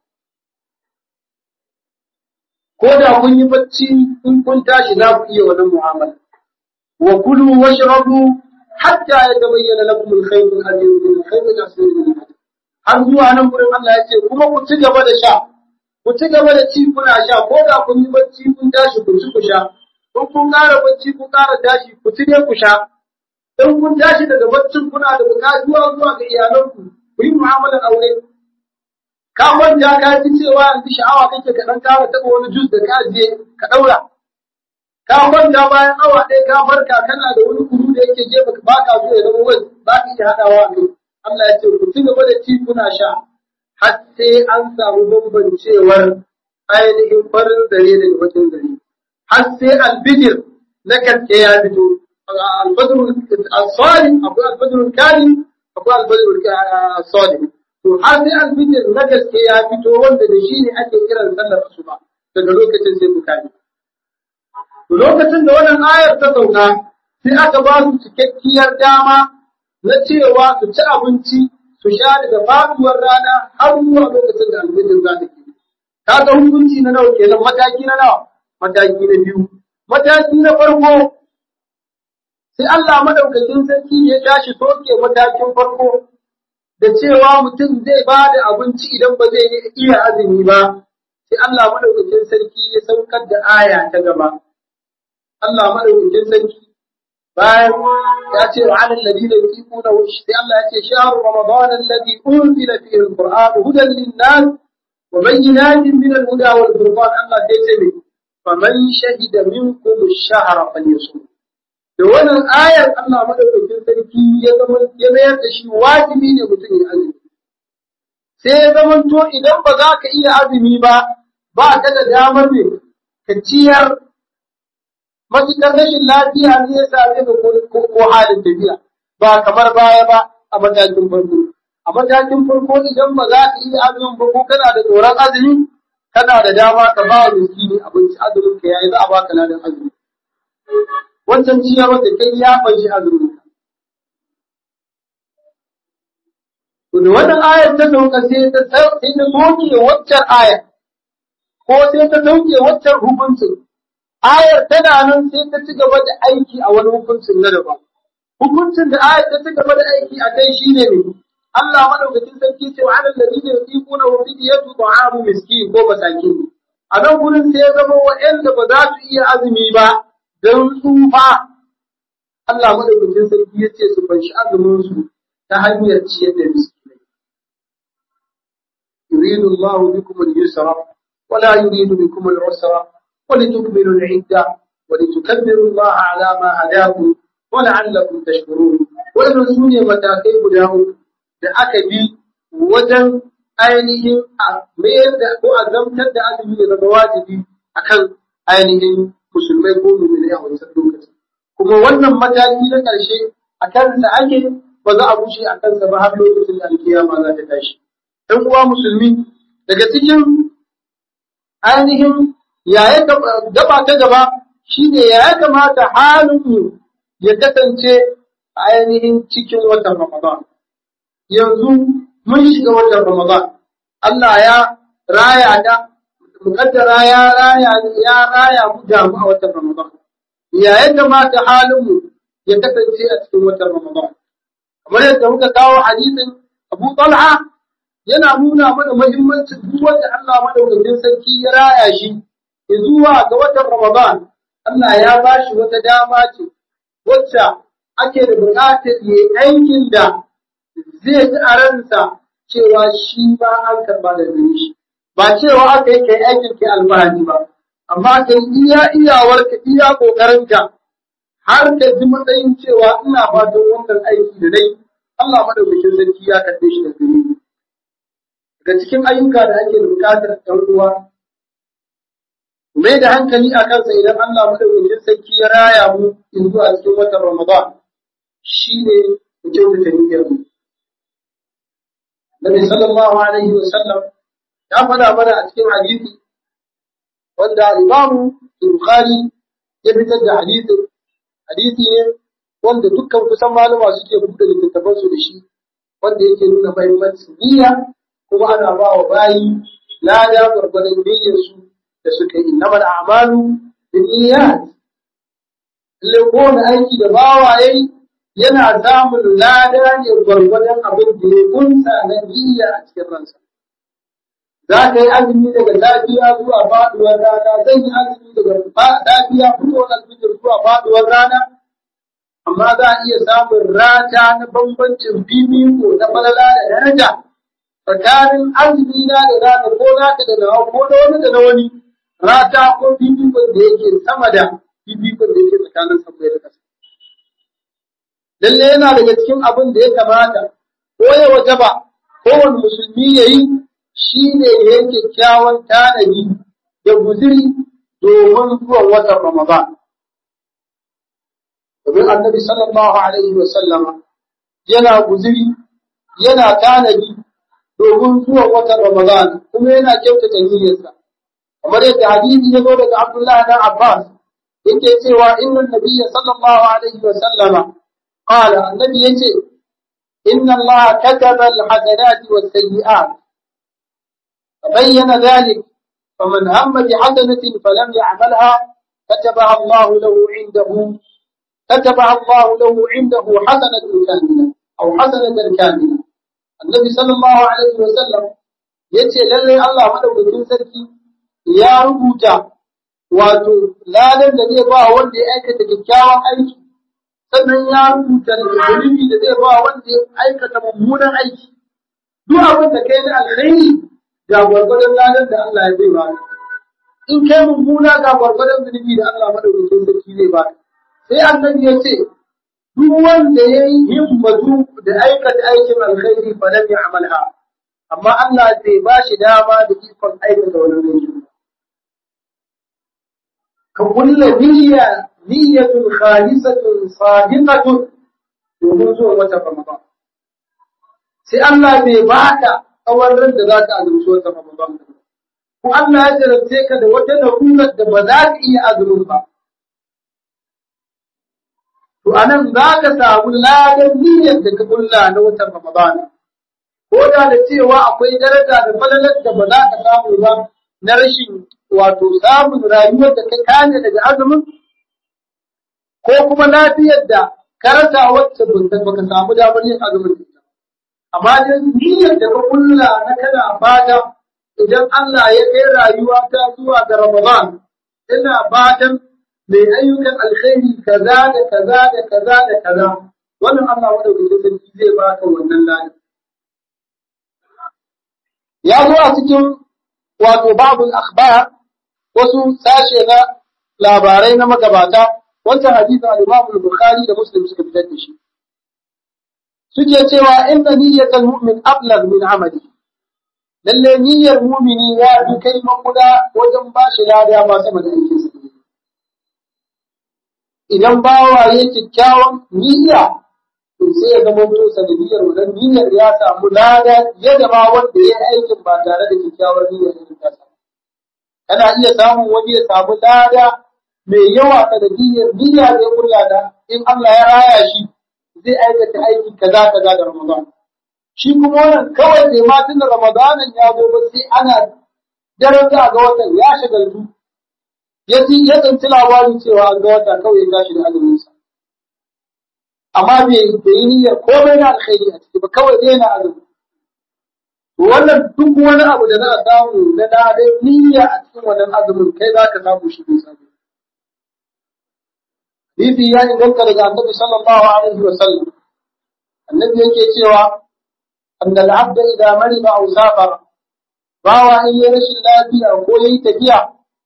ko da kun yi bacci in kun tashi za ku iya wannan mu'amala wa kulu washrabu hatta yatabayyana lakum al-khayt al-abyad min al-khayt al-aswad min al-fajr har zuwa nan gurin Allah ya ce kuma ku ci gaba da sha ku ci gaba da ci kuna sha ko da kun yi bacci kun tashi ku ci ku sha in kun ƙara bacci kun ƙara tashi ku ci dai ku sha in kun tashi daga baccin kuna da buƙatuwa zuwa ga iyalanku ku yi mu'amalar aure ka wanda ka ji cewa yanzu sha'awa kake ka dan kara taba wani jus da ka je ka daura ka wanda bayan awa ɗaya ka farka kana da wani kuru da yake gefe ba ka so ya zama wani ba ka iya hadawa kai Allah ya ce ku ci gaba da ci kuna sha har sai an samu bambancewar ainihin farin dare da bakin dare har sai albijir na kaske ya fito albadru as-salim akwai albadru al-karim akwai albadru as-salim to har sai alfijir na gaske ya fito wanda da shi ne ake kiran sallar asuba daga lokacin sai ku kai to lokacin da wannan ayar ta sauka sai aka ba su cikakkiyar dama na cewa su ci abinci su sha daga faduwar rana har zuwa lokacin da alfijir za ta ke ta ga hukunci na nawa kenan mataki na nawa mataki na biyu mataki na farko sai Allah madaukakin sarki ya tashi soke matakin farko da cewa mutum zai ba da abinci idan ba zai iya azumi ba, sai Allah madaukakin sarki ya saukar da aya ta gaba. Allah madaukakin sarki bayan ya ce wa alal ladina yuqimuna wa sai Allah ya ce shahru ramadan alladhi unzila fihi alquran hudan lin-nas wa bayyinatin min al-huda wal furqan Allah sai ce ne faman shahida minkum ash-shahra falyasum da wannan ayar Allah madaukakin sarki ya zama ya mayar da shi wajibi ne mutum ya azumi sai ya zama to idan ba za ka iya azumi ba ba ka da damar ne ka ciyar matuƙar rashin lafiya ne ya same ka ko halin tafiya ba kamar baya ba a matakin farko a matakin farko idan ba za ka iya azumin ba ko kana da tsoron azumi kana da dama ka ba wa miskini abinci azumin ka yayi za a baka ladan azumi wancan ciyarwar da kai ya fanshi azumin ka to da wannan ayar ta sauka sai ta sai ta soke waccan ayar ko sai ta sauke waccan hukuncin ayar tana nan sai ta ci gaba da aiki a wani hukuncin na daban hukuncin da ayar ta ci gaba da aiki a kai shine ne Allah madaukakin sarki ce wa alal ladina yuquna wa fidyatu ta'amu miskin ko masakin a nan gurin sai ya zama wa'anda ba za su iya azumi ba don tsufa Allah madaukakin sarki ya ce su fanshi azumin su ta hanyar ciyar da miskinai yuridu Allahu bikum al-yusra wa la yuridu bikum al-usra ولتكملوا العدة ولتكبروا الله على ما هداكم ولعلكم تشكرون wannan su ne matakai guda uku da aka bi wajen ainihin a mayar da ko a zamtar da azumi ya zama wajibi akan ainihin musulmai ko mu'minai a wancan lokaci kuma wannan mataki na ƙarshe a kansa ake ba za a bushe a kansa ba har lokacin da alkiyama za ta tashi ɗan uwa musulmi daga cikin ainihin yaya gaba ta gaba shine ya kamata halin ya kasance a ainihin cikin watan Ramadan yanzu mun shiga watan Ramadan Allah ya raya da mukaddara ya raya ya raya mu da mu a watan Ramadan yaya kamata halin mu ya kasance a cikin watan Ramadan kamar yadda muka kawo hadisin Abu Talha yana nuna mana muhimmancin duk wanda Allah madaukakin sarki ya raya shi zuwa ga watan Ramadan, Allah ya ba shi wata dama ce, wacce ake da buƙatar yi aikin da zai ji a ransa cewa shi ba an karɓa da gare shi. Ba cewa aka yi kai aikin kai alfahari ba, amma ka yi iya iyawarka iya ƙoƙarinka har ka ji matsayin cewa ina fatan wannan aiki da dai Allah madaukakin sarki ya karɓe shi da gare ni. Daga cikin ayyuka da ake da buƙatar ɗan uwa mai da hankali a kansa idan Allah madaukakin sarki ya raya mu in zuwa cikin watan Ramadan shine mu kyautata niyyar mu. Nabi sallallahu alaihi wa sallam ya faɗa mana a cikin hadisi wanda Imam Bukhari ya fitar da hadisi hadisi ne wanda dukkan kusan malama suke buɗe littattafan su da shi wanda yake nuna muhimmancin niyya kuma ana ba wa bayi lada gwargwadon niyyar su da suka yi innamal a'malu binniyat lalle ko da aiki da bawa yayi yana samun lada ne gwargwadon abin da ya kunsa na niyya a cikin ransa za ka yi azumi daga lafiya zuwa faduwar rana zan yi azumi daga lafiya fitowar alfijir zuwa faduwar rana amma za a iya samun rata na bambancin fifiko na falala da daraja tsakanin azumi na da rana ko naka da nawa ko da wani da na wani rata ko fifikon da yake sama da fifikon da yake tsakanin sammai da ƙasa. Lalle yana daga cikin abin da ya kamata ko ya wajaba kowane musulmi ya yi shi ne ya yi kyakkyawan tanadi da guziri domin zuwan watan Ramadan. Domin annabi sallallahu alaihi wa sallama yana guziri yana tanadi domin zuwan watan Ramadan kuma yana kyautata niyyarsa. Kamar yadda hadisi ya zo daga Abdullah dan Abbas yake cewa inna nabiyya sallallahu alaihi wa sallama qala annabi yace inna Allah kataba al-hasanati was-sayyi'at fabayyana dhalik faman hamma bi hasanatin falam ya'malha katabaha Allah lahu 'indahu katabaha Allah lahu 'indahu hasanatan kamila aw hasanatan kamila annabi sallallahu alaihi wa sallam yace lalle Allah madaukakin sarki ya rubuta wato ladan da zai ba wanda ya aikata kyakkyawan aiki sannan ya rubuta zunubi da zai ba wanda ya aikata mummunan aiki duk abin da kai na alkhairi ga gwargwadon ladan da Allah ya zai ba in kai mummuna ga gwargwadon zunubi da Allah madaukakin sarki zai ba sai annabi ya ce duk wanda ya yi himmatu da aikata aikin alkhairi fa lam ya'malha amma Allah zai ba shi dama da ikon aikata wannan aiki ka kulla niyya niyyatun khalisatun sadiqatun domin zuwa wata Ramadan sai Allah bai baka tsawon ran da zaka azumci wata Ramadan ko Allah ya jarabce ka da wata larurar da ba za ka iya azumin ba to anan za ka samu ladan niyyar da ka kulla na watan Ramadan ko da da cewa akwai daraja da falalar da ba za ka samu ba na rashin wato samun rayuwar da ka kane daga azumin ko kuma lafiyar da ka rasa wacce baka samu damar yin azumin da amma dai niyyar da ka kulla na kana fata idan Allah ya kai rayuwa ta zuwa ga Ramadan ina fatan mai ayyukan alkhairi kaza da kaza da kaza da kaza wannan Allah wanda ke sarki zai baka wannan ladan ya zo a cikin wato babul akhbar wasu sashe na labarai na magabata wancan hadisi al-Imam al-Bukhari da Muslim suka fitar da shi suke cewa inna niyyatal mu'min ablagh min amali lalle niyyar mu'mini ya fi kai makuda wajen bashi lada ma sama da aikin sa idan bawa ya kyakkyawan niyya to sai ya zama to sanadiyar wannan niyyar ya samu lada yadda ma wanda ya aikin ba tare da kyakkyawar niyyar ya samu kana iya samun wani ya samu lada mai yawa sanadiyar niyya da ya kulla da in Allah ya raya shi zai aikata aiki kaza kaza da Ramadan shi kuma wannan kawai sai ma tun Ramadanin ya zo ba sai ana daraja ga watan ya shagaltu ya ji ya tsanci labarin cewa an ga wata kawai ya tashi da azumin sa amma bai yi niyyar komai na alkhairi a ciki ba kawai dai na azumi wannan duk wani abu da za a samu na dade niyya a cikin wannan azumin kai za ka samu shi bai samu Bibi ya inganta daga Annabi sallallahu alaihi wa sallam Annabi yake cewa anna al-abda idha marida aw safara bawa in yi rashin lafiya ko yayi tafiya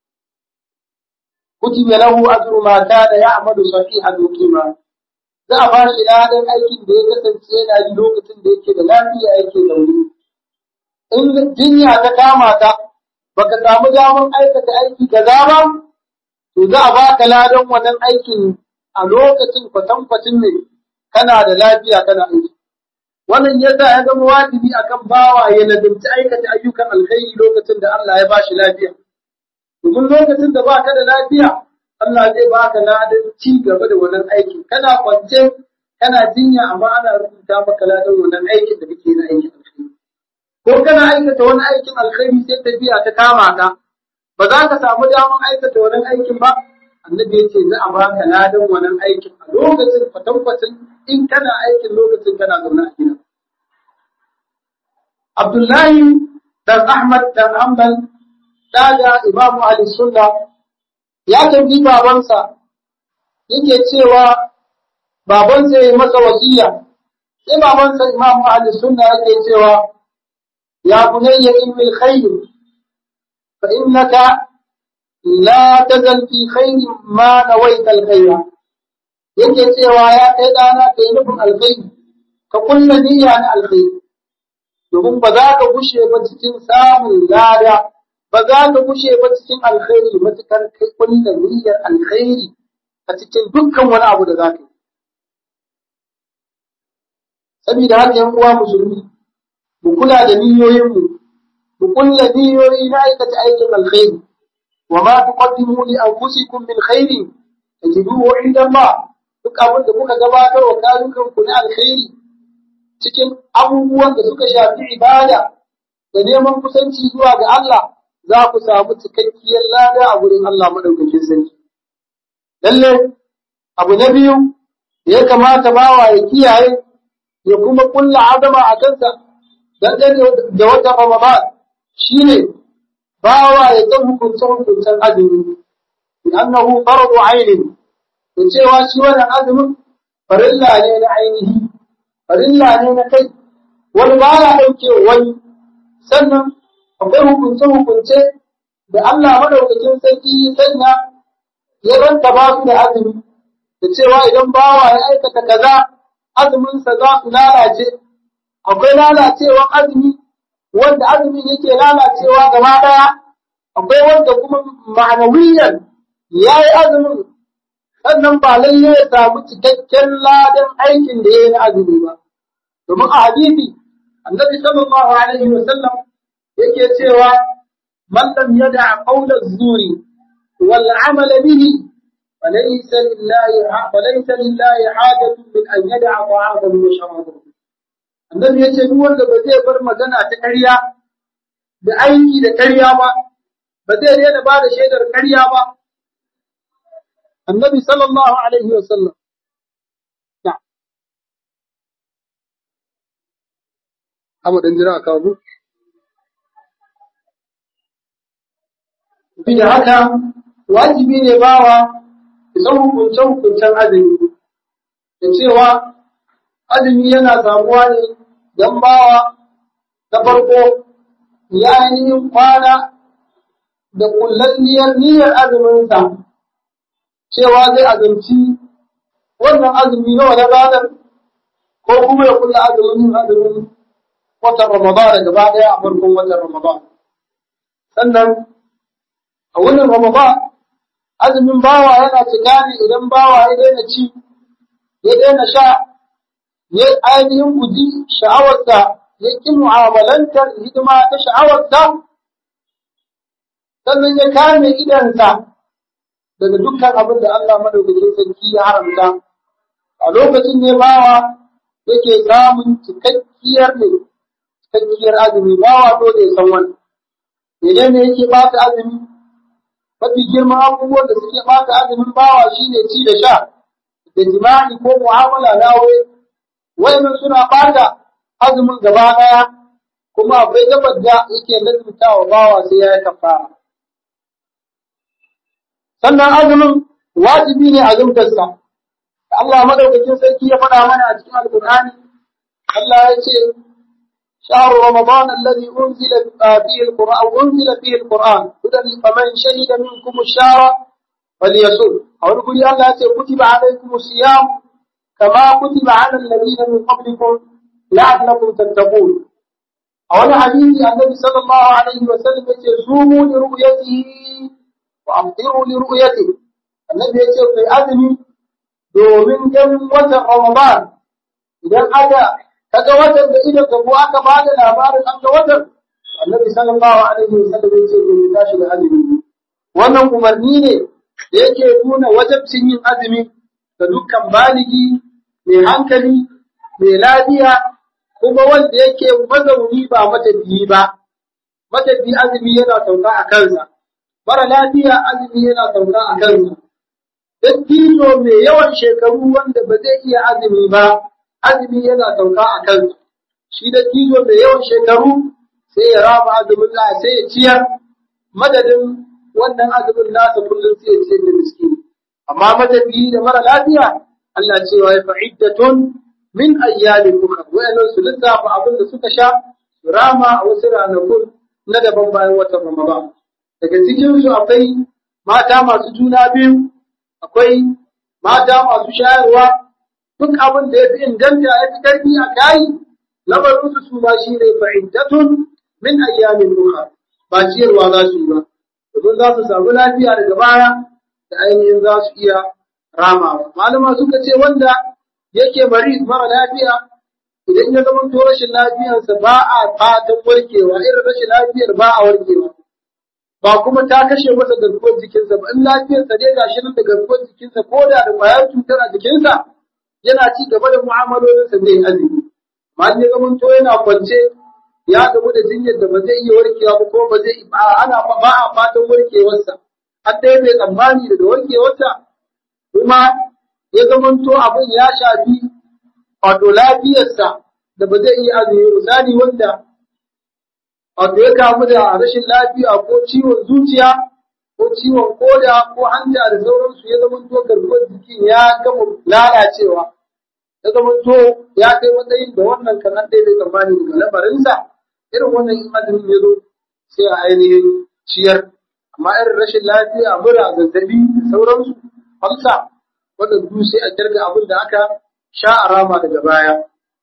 kutiba lahu ajru ma kana ya'malu sahihan muqima za a bashi ladan aikin da ya kasance yana yi lokacin da yake da lafiya yake da wuri in jinya ta kama ta baka samu damar aikata aiki kaza ba to za a baka ladan wannan aikin a lokacin kwatankwacin ne kana da lafiya kana aiki wannan yasa ya zama wajibi akan bawa ya ladabci aikata ayyukan alkhairi lokacin da Allah ya bashi lafiya domin lokacin da baka da lafiya Allah zai baka ladan ci gaba da wannan aikin kana kwance kana jinya amma ana rubuta maka ladan wannan aikin da kake na aikin alkhairi ko kana aikata wani aikin alkhairi sai tafiya ta kama ka ba za ka samu damar aikata wannan aikin ba annabi ya ce za a baka ladan wannan aikin a lokacin kwatankwacin in kana aikin lokacin kana zaune a gida Abdullahi dan Ahmad dan Hanbal daga Imam Ali Sunna ya tambi babansa yake cewa babansa ya masa wasiya sai babansa Imam Ali Sunna yake cewa ya bunayya ilmi alkhair fa innaka la tazal fi khair ma nawaita alkhair yake cewa ya kai dana kai nufin alkhairi ka kulla niyya na alkhairi domin ba za ka gushe ba cikin samun lada ba za ka gushe ba cikin alkhairi matukar kai kulla niyyar alkhairi a cikin dukkan wani abu da za ka yi saboda haka yan uwa musulmi mu kula da niyoyinmu mu kulla niyoyi na aikata aikin alkhairi wa ma tuqaddimu li anfusikum min khairin tajiduhu inda Allah duk abin da kuka gabatar wa kayukan ku na alkhairi cikin abubuwan da suka shafi ibada da neman kusanci zuwa ga Allah za ku samu cikakkiyar lada a gurin Allah madaukakin sarki lalle abu na biyu da ya kamata bawa ya kiyaye ya kuma kulla azama a kansa dangane da wata Ramadan shine bawa ya san hukuncin hukuncin azumi bi annahu fardu ainin da cewa shi wannan azumin farilla ne na ainihi, farilla ne na kai, wani ba ya ɗauke wani, sannan akwai hukunce-hukunce da Allah madaukakin sarki ya sanya ya ranta ba su da azumi, da cewa idan bawa ya aikata kaza azuminsa za su lalace, akwai lalacewar azumi wanda azumin yake lalacewa gaba ɗaya, akwai wanda kuma ma'anawiyan ya yi azumin sannan ba lalle ya samu cikakken ladan aikin da ya yi na azumi ba. Domin a hadisi, annabi sallallahu alaihi wa sallam yake cewa man lam yada qawla zuri wal amala bihi falaysa lillahi falaysa lillahi hajatun min an yada ta'amahu wa sharabahu. Annabi yace duk wanda ba zai bar magana ta ƙarya da aiki da ƙarya ba, ba zai daina ba da shaidar ƙarya ba. Annabi sallallahu alaihi wa sallam na Abu dan jira ka bu bi da haka wajibi ne bawa ya san hukuncen hukuncen azumi da cewa azumi yana samuwa ne don bawa na farko ya yi kwana da kullalliyar niyyar azuminsa cewa zai azumci wannan azumi na wani ranar ko kuma ya kulla azumin azumin watan Ramadan gaba daya a farkon watan Ramadan. Sannan a wannan Ramadan azumin bawa yana cika ne idan bawa ya daina ci, ya daina sha, ya ainihin guji sha'awarsa, ya ƙi mu'amalantar hidima ta sha'awarsa, sannan ya kame idansa daga dukkan abin da Allah madaukakin sarki ya haramta. A lokacin ne bawa yake samun cikakkiyar ne, cikakkiyar azumi, bawa dole ya san wannan. Mene ne yake bata azumi? Mafi girman abubuwan da suke bata azumin bawa shine ci da sha, da jima'i ko mu'amala na aure. Wayannan suna bata azumin gaba daya, kuma akwai gabar da yake lazumtawa bawa sai ya yi kafara. Sannan azumin wajibi ne azumtarsa. Allah madaukakin sarki ya faɗa mana a cikin Alƙur'ani, Allah ya ce, شهر رمضان الذي أنزل فيه القرآن أنزل فيه القرآن هدى فمن شهد منكم الشهر فليصوم. أو نقول الله كتب عليكم الصيام كما كتب على الذين من قبلكم لعلكم تتقون. أو حديث النبي صلى الله عليه وسلم صوموا لرؤيته وأفطروا لرؤيته. النبي يقول في أذن دومين جن وتر رمضان إذا أتى kaga watan da idan ka ko aka bada labarin an ga watan Annabi sallallahu alaihi wasallam yace ku tashi da azumi. Wannan umarni ne da yake nuna wajibcin yin azumi ga dukkan baligi mai hankali mai lafiya kuma wanda yake mazauni ba matafiyi ba. Matafiyi azumi yana sauka a kansa, mara lafiya azumi yana sauka a kansa. Dattijo mai yawan shekaru wanda ba zai iya azumi ba azumi yana sauka a kansa, shi da tijo mai yawan shekaru sai ya raba azumin la sai ya ciyar madadin wannan azumin nasa kullum sai ya ciyar da miskini. Amma matafiyi da mara lafiya Allah cewa ya fa'iddatun min ayyamin ukhra, wa'annan su lissafa abin da suka sha su rama a wasu ranakun na daban bayan watan Ramadan. Daga cikin su akwai mata masu juna biyu, akwai mata masu shayarwa, duk abin da ya fi inganta ya fi ƙarfi a kayi, lamarinsu su ba shi ne fa'iddatun min ayyamin ukhra, ba ciyarwa za su yi ba, domin za su samu lafiya daga baya da ainihin za su iya ramawa. Malama suka ce wanda yake bari mara lafiya idan ya zama to rashin lafiyarsa ba a fatan warkewa, irin rashin lafiyar ba a warkewa, ba kuma ta kashe masa garkuwar jikinsa ba, in lafiyarsa dai gashi nan da garkuwar jikinsa ko da da ƙwayar cutar a jikinsa yana ci gaba da mu'amalolinsa zai azumi. Amma ne zaman to yana kwance ya gamu da jinyar da ba zai iya warkewa ba ko ba zai ana ba a fatan warkewarsa. An dai bai tsammani daga warkewarsa kuma ya zaman to abin ya shafi wato lafiyarsa da ba zai iya azumi. Misali wanda wato ya kamu da rashin lafiya ko ciwon zuciya ko ciwon koda ko hanta da sauransu ya zama to garkuwar jikin ya gama lalacewa ya zama to ya kai matsayin da wannan kanan dai bai tsammani daga lamarinsa irin wannan in azumin ya zo sai a ainihin ciyar amma irin rashin lafiya mura zazzabi da sauransu hamsa wannan duk sai a kirga abin da aka sha a rama daga baya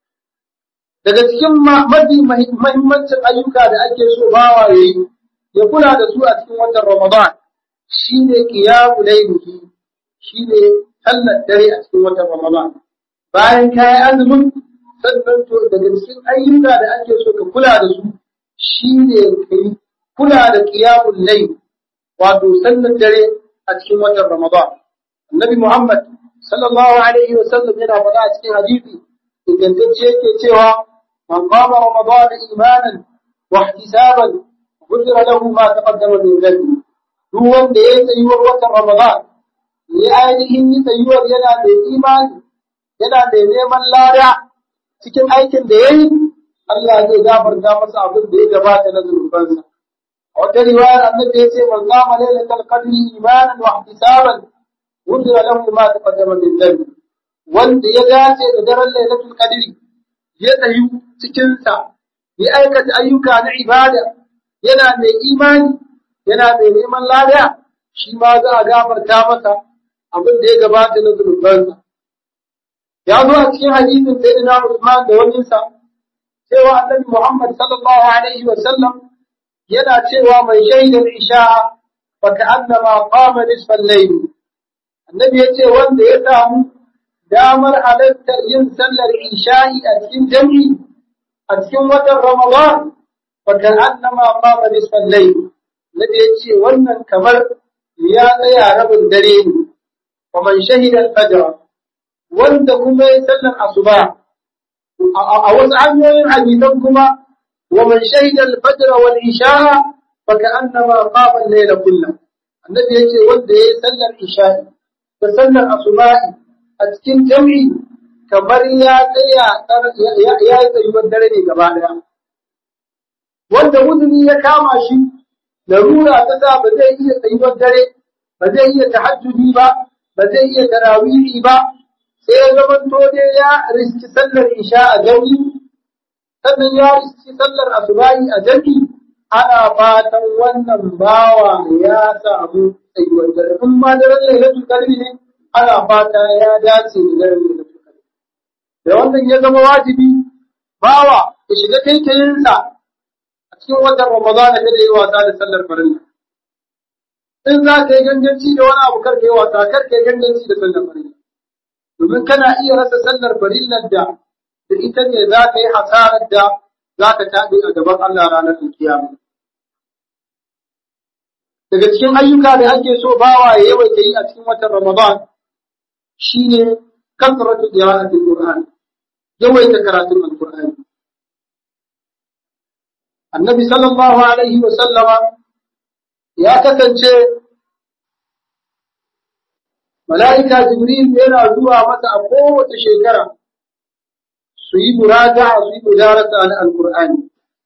daga cikin mafi mahimmancin ayyuka da ake so bawa ya yi ya kula da su a cikin watan Ramadan shine qiyamul layli shine sallar dare a cikin watan Ramadan bayan kai azumin sannan to daga cikin ayyuka da ake so ka kula da su shine kai kula da qiyamul layli wato sallar dare a cikin watan Ramadan Annabi Muhammad sallallahu alaihi wasallam yana faɗa a cikin hadisi ingantacce yake cewa man qama Ramadan imanan wa ihtisaban ghufira lahu ma taqaddama min dhanbi duk wanda ya tsayi watan Ramadan ya ainihin yi tsayuwar yana da imani yana da neman lada cikin aikin da yayi Allah zai gafarta masa abin da ya gabata na zunubansa a wata riwayar annabi ya ce man qama lailatul qadri imanan wa ihtisaban ghufira lahu ma taqaddama min dhanbi wanda ya dace da daren lailatul qadri ya tsayu cikin sa ya aikata ayyuka na ibada yana mai imani yana mai neman lada shi ma za a gafarta masa abin da ya gabata na zunubansa ya zo a cikin hadisin sayyidina Usman da wani sa cewa annabi Muhammad sallallahu alaihi wa sallam yana cewa mai shaidar isha fa ka'annama qama nisfal layl annabi yace wanda ya samu damar halartar yin sallar isha'i a cikin jami'i a cikin watan Ramadan fa ka'annama qama nisfal layl nabi yace wannan kamar ya tsaya rabin dare ne wa man shahida al-fajr wanda kuma ya sallar asuba a wasu hanyoyin hadisan kuma wa man shahida al-fajr wal isha'a fa ka'annama qama al-layla kullahu annabi yace wanda ya sallar isha'i da sallar asuba'i a cikin jami'i kamar ya tsaya ya yi tsayuwar dare ne gaba daya wanda uzuri ya kama shi larura ta sa ba zai iya tsayuwar dare ba zai iya tahajjudi ba ba zai iya tarawihi ba sai ya zama to dai ya riski sallar isha a jami'i sannan ya riski sallar asubahi a jami'i ana fatan wannan bawa ya samu tsayuwar dare in ma daren lailatul qadri ne ana fata ya dace da daren lailatul qadri da wannan ya zama wajibi bawa ya shiga taitayinsa a cikin watan Ramadan da yi wasa da sallar farilla in za ka yi ganganci da wani abu karka yi wasa karka yi ganganci da sallar farilla domin kana iya rasa sallar farillar da da ita ne za ka yi hasarar da za ka taɓe a gaban Allah ranar kiyama daga cikin ayyuka da ake so bawa ya yawaita yi a cikin watan Ramadan shine kasratu qira'atil Qur'an yawaita karatun Al-Qur'ani Annabi sallallahu alaihi wa sallama ya kasance mala'ika Jibril yana zuwa masa a kowace shekara su yi muraja'a su yi mudarasa na Al-Qur'ani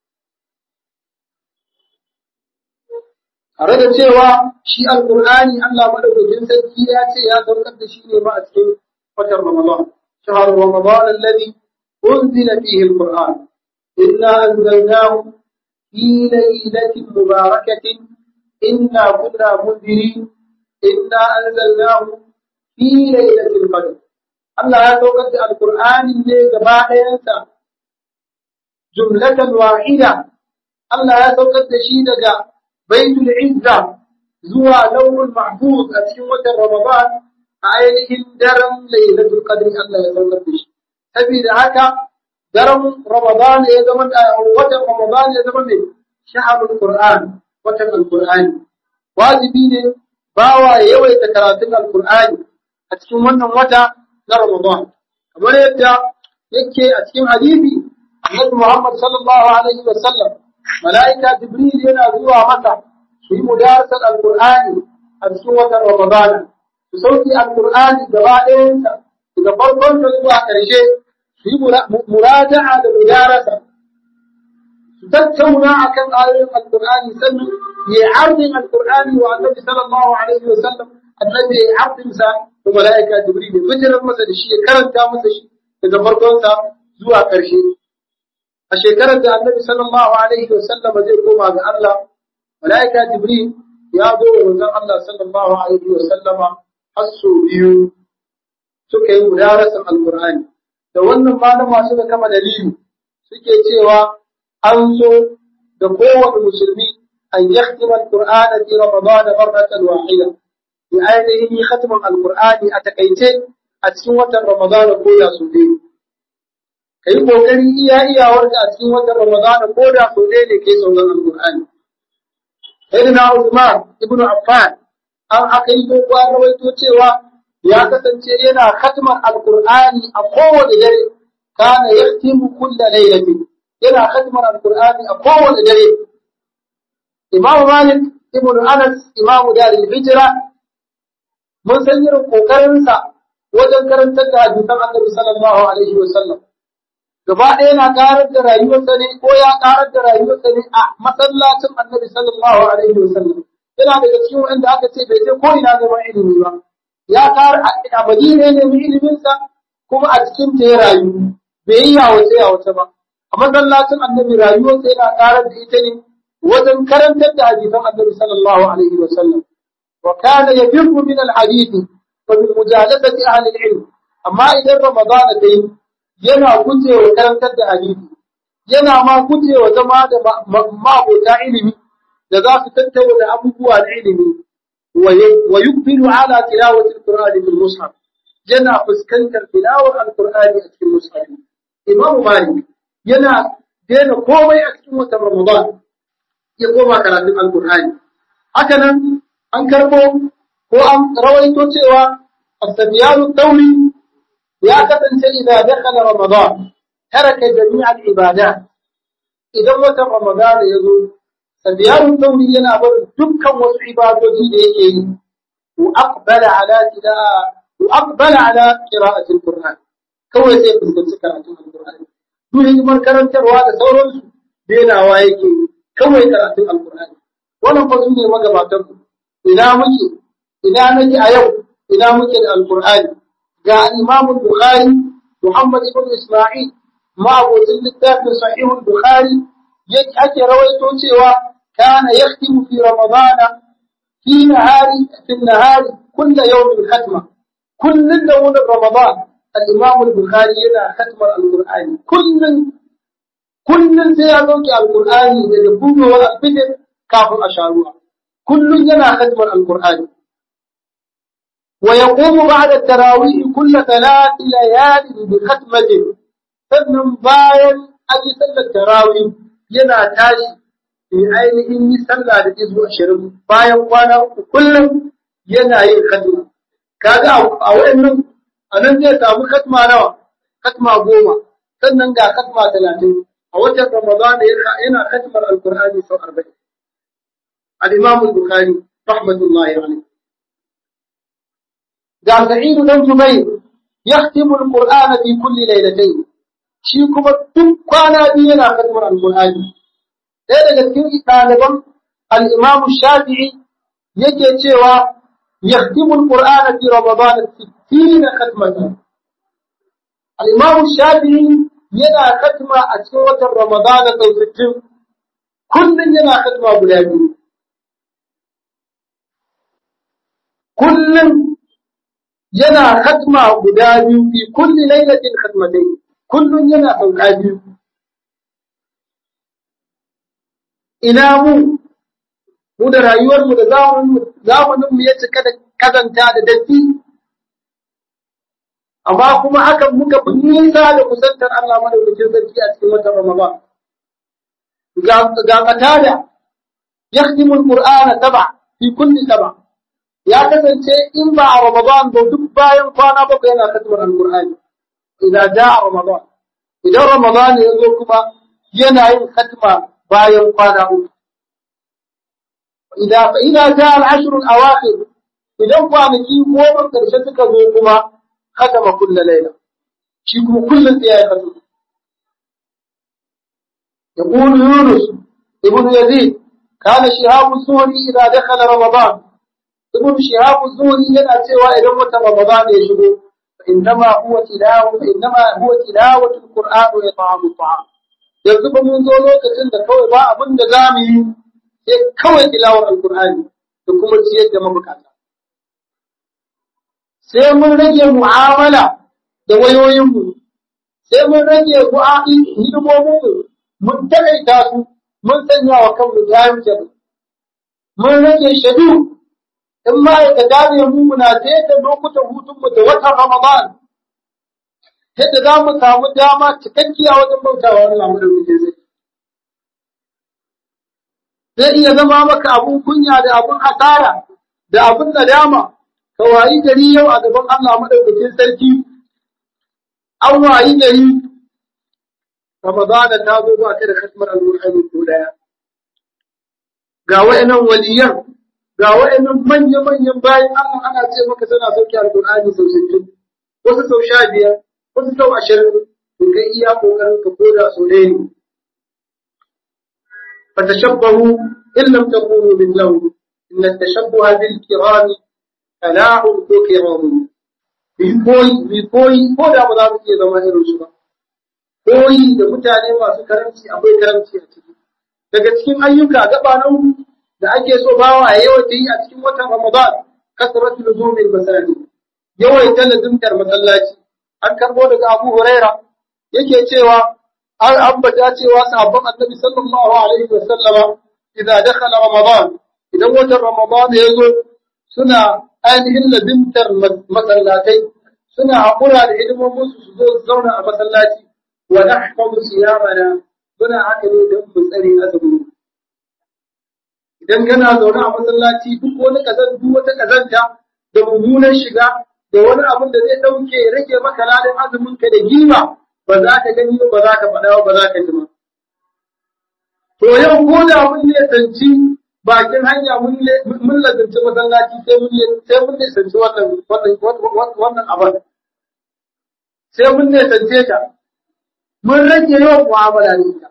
tare da cewa shi Al-Qur'ani Allah madaukakin sarki ya ce ya saukar da shi ne ma a cikin watan Ramadan shahar Ramadan alladhi unzila fihi al-Qur'an inna anzalnahu fi laylatin mubarakatin inna kunna munzirin inna anzalnahu fi laylatil qadr Allah ya saukar da Al-Qur'ani ne gaba ɗayansa jumlatan wahida Allah ya saukar da shi daga Baitul Izza zuwa Lawhul Mahfuz a cikin watan Ramadan a ainihin daren Lailatul Qadr Allah ya saukar da shi saboda haka daren Ramadan ya zama watan Ramadan ya zama mai shahrul Qur'an watan Al-Qur'ani wajibi ne bawa ya yawaita karatun Al-Qur'ani a cikin wannan wata na Ramadan kamar yadda yake a cikin hadisi Annabi Muhammad sallallahu alaihi wa sallam malaika Jibril yana zuwa masa su yi mudarasar Al-Qur'ani a cikin watan Ramadan su sauki Al-Qur'ani gaba ɗayansa daga farkon sa zuwa ƙarshe su yi muraja'a da mudarasa su tattauna akan ayoyin Al-Qur'ani sannan ya ardin Al-Qur'ani wa Annabi sallallahu alaihi wa sallam annabi ya ardin sa da malaika Jibril ya bijirar masa da shi ya karanta masa shi daga farkonsa zuwa ƙarshe. A shekarar da Annabi sallallahu alaihi wa sallama zai koma ga Allah, mala'ika Jibril ya zo wa manzon Allah sallallahu alaihi wa sallama har sau biyu suka yi mudarasan Alƙur'ani. Da wannan malama suka kama dalili suke cewa an so da kowane musulmi an yaktima Alƙur'ana fi Ramadan marratan wahida. Bi ainihin yi khatman Alƙur'ani a takaice a cikin watan Ramadan ko da su biyu. Ka yi ƙoƙarin iya iyawarka a cikin watan Ramadan ko da sau ɗaya ne kai sauran Alƙur'ani. Sayyidina Usman ibn Affan an aka yi dogo an rawaito cewa ya kasance yana khatman Alƙur'ani a kowane dare, kana yaktimu kulla lailatin, yana khatman Alƙur'ani a kowane dare. Imam Malik ibn Anas Imam Darul Hijra mun san irin ƙoƙarinsa wajen karantar da hadisan Annabi sallallahu alaihi wa sallam. Gaba ɗaya yana ƙarar da rayuwarsa ne ko ya ƙarar da rayuwarsa ne a masallacin Annabi sallallahu alaihi wa sallam. Yana daga cikin wanda aka ce bai je ko ina neman ilimi ba. Ya ƙara a Madina ne mai iliminsa kuma a cikin ta ya rayu. Bai yi yawace yawace ba. A masallacin Annabi rayuwarsa yana ƙarar da ita ne wajen karantar da hadisan Annabi sallallahu alaihi wa sallam. Wa kana yafirru min al-hadith wa min mujalasati ahli al-ilm. Amma idan Ramadan ta yi yana gujewa karantar da hadisi, yana ma gujewa zama da ma'abota ilimi da za su tattauna abubuwa na ilimi, wa yukbilu ala tilawati al-Qur'ani fil mushaf, yana fuskantar tilawar al-Qur'ani a cikin mushaf. Imam Malik yana daina komai a cikin watan Ramadan ya koma karatun al-Qur'ani. Haka nan an karbo ko an rawaito cewa as-Sufyan ath-Thawri ya kasance idan dakhala Ramadan taraka jami' al-ibadat. Idan watan Ramadan ya zo, Sufyan ath-Thawri yana bar dukkan wasu ibadoji da yake yi, wa aqbala ala tila wa aqbala ala qira'ati al-Qur'an. Kawai sai fuskanci karatun al-Qur'ani. Duk hikimar karantarwa da sauransu denawa yake yi, kawai karatun al-Qur'ani. Wannan fa ne magabatan mu. Ina muke, ina nake a yau, ina muke da al-Qur'ani. Ga Imam Bukhari Muhammad ibn Isma'il ma'abocin littafin Sahih Bukhari yake ake rawaito cewa kana yaktimu fi Ramadan fi nahari fi nahari kull yawmin khatma. Kullun da wannan Ramadan al-Imam Bukhari yana khatmar al-Qur'ani. Kullun kullun sai ya dauki al-Qur'ani da buɗewar al-fitr kafin a sharuwa. Kullun yana khatmar al-Qur'ani. ويقوم بعد التراويح كل ثلاث ليال بختمة. sannan bayan an yi sallar tarawih yana tashi fi ainihin yi sallah da izu ashirin bayan kwana uku kullum yana yin khatma. Kaga a wayannan anan zai samu khatma nawa? Khatma goma. Sannan ga khatma talatin. A watan Ramadan yana khatmar Al-Qur'ani sau arba'in. Al-Imam Al-Bukhari rahmatullahi alayhi. Ga Sa'id dan Jubair yaktimu al-Qur'ana fi kulli laylatayn. Shi kuma duk kwana biyu yana khatmar al-Qur'ani. Ɗaya daga cikin ɗaliban al-Imam Shafi'i yake cewa yaktimu al-Qur'ana fi Ramadan sittina khatmatan. Al-Imam Shafi'i yana khatma a cikin watan Ramadan sau sittin. Kullun yana khatma guda biyu. Kullun yana khatma guda biyu fi kulli lailatin khatmatayn. Kullun yana sauka biyu. Ina mu mu da rayuwarmu da zamaninmu ya cika da kazanta da datti, amma kuma hakan muka fi nisa da kusantar Allah madaukakin sarki a cikin watan Ramadan. Ga qatada yakhtimu al-Qur'ana sab'a fi kulli sab'a. Ya kasance in ba a Ramadan ba duk bayan kwana bakwai yana khatmar al-Qur'ani. Idan ja'a Ramadan, idan Ramadan ya zo kuma yana yin khatma bayan kwana uku. Idan idan ja'a al-ashr al-awakhir, idan kwanaki goma karshe suka zo kuma khatama kullu layla. Shi kuma kullun sai ya khatma. يقول يونس ابن يزيد كان شهاب الزهري إذا دخل رمضان ابن شهاب الزهري yana cewa idan wata Ramadan ya shigo إنما هو تلاوة إنما هو تلاوة القرآن وإطعام الطعام. yanzu ba mun zo lokacin da kawai ba abin da za mu yi sai kawai tilawar alkur'ani da kuma ciyar da mabukata. Sai mun rage mu'amala da wayoyinmu, sai mun rage du'a'i hidimominmu, mun taƙaita su, mun sanya wa kanmu time table, mun rage shadu, in ma'aikata ne mu muna sai da lokutan hutunmu da watan Ramadan. Yadda za mu samu dama cikakkiya wajen bautawa Allah madaukakin sarki. Zai iya zama maka abun kunya da abun asara da abun nadama ka wayi gari yau a gaban Allah madaukakin sarki. An wayi gari Ramadana ta zo ba ka da khatmar al-Qur'ani ko daya. Ga wa'annan waliyan, ga wa'annan manya-manyan bayan Allah ana ce maka suna sauke al-Qur'ani sau sittin, wasu sau sha biyar. wasu sau ashirin to kai iya kokarin ka koda so ɗaya ne. Fatashabbahu in lam takunu mithlahu inna tashabbuha bil kirami fala'un ko kiramun. Bi koyi bi koyi ko da ba za mu iya zama irin su ba. Koyi da mutane masu karamci akwai karamci a ciki. Daga cikin ayyuka gabanan da ake so bawa a yawaita yi a cikin watan Ramadan kasratul luzumil masajid. Yawaita lazimtar masallaci. An karbo daga Abu Huraira yake cewa an ambata cewa sahabban Annabi sallallahu alaihi wa sallama idan dakhala Ramadan idan watan Ramadan ya zo suna ainihin lazimtar masallatai suna hakura da hidimomin su zo zauna a masallaci wa nahfazu siyamana suna haka ne don mu tsare azumi. Idan kana zaune a masallaci duk wani kazan duk wata kazanta da mummunan shiga da wani abin da zai ɗauke rage maka ladan azumin ka da giba ba za ka gani ba za ka faɗa ba za ka ji ba. To yau ko da mun ne tanci bakin hanya mun mun lazanci masallaci sai mun ne sai mun ne tanci wannan wannan wannan abin. Sai mun ne tance ta. Mun rage yawan mu'amala da ita.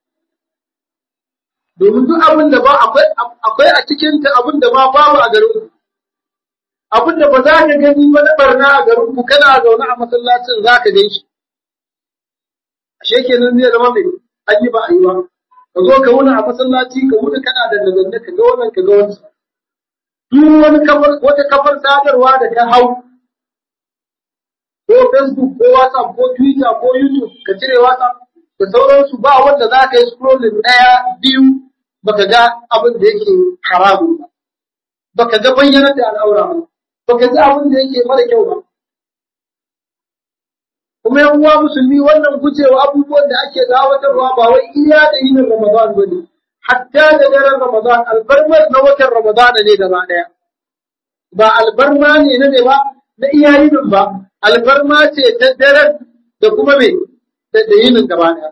Domin duk abin da ba akwai akwai a cikin ta abin da ba babu a garin ku. Abin da ba za ka gani ba na barna a garin ku kana zaune a masallacin za ka gan shi. Ashe kenan zai zama mai an yi ba a yi ba. Ka zo ka wuni a masallaci ka wuni kana da nazarne ka ga wannan ka ga wancan. Duk wani kafar wata kafar sadarwa da ka hau ko Facebook ko WhatsApp ko Twitter ko YouTube ka cire WhatsApp da sauransu ba wanda za ka yi scrolling ɗaya biyu baka ga abin da yake haramun ba. Baka ga bayyana da al'aura ba. Baka ji abin da yake mara kyau ba. Kuma yan uwa musulmi wannan gujewa abubuwan da ake dawatarwa ba wai iya da yin Ramadan ba ne, hatta da daren Ramadan albarmar na watan Ramadan ne gaba ɗaya. Ba albarma ne na ne ba na iya yinin ba, albarma ce ta daren da kuma me da yinin gaba ɗaya.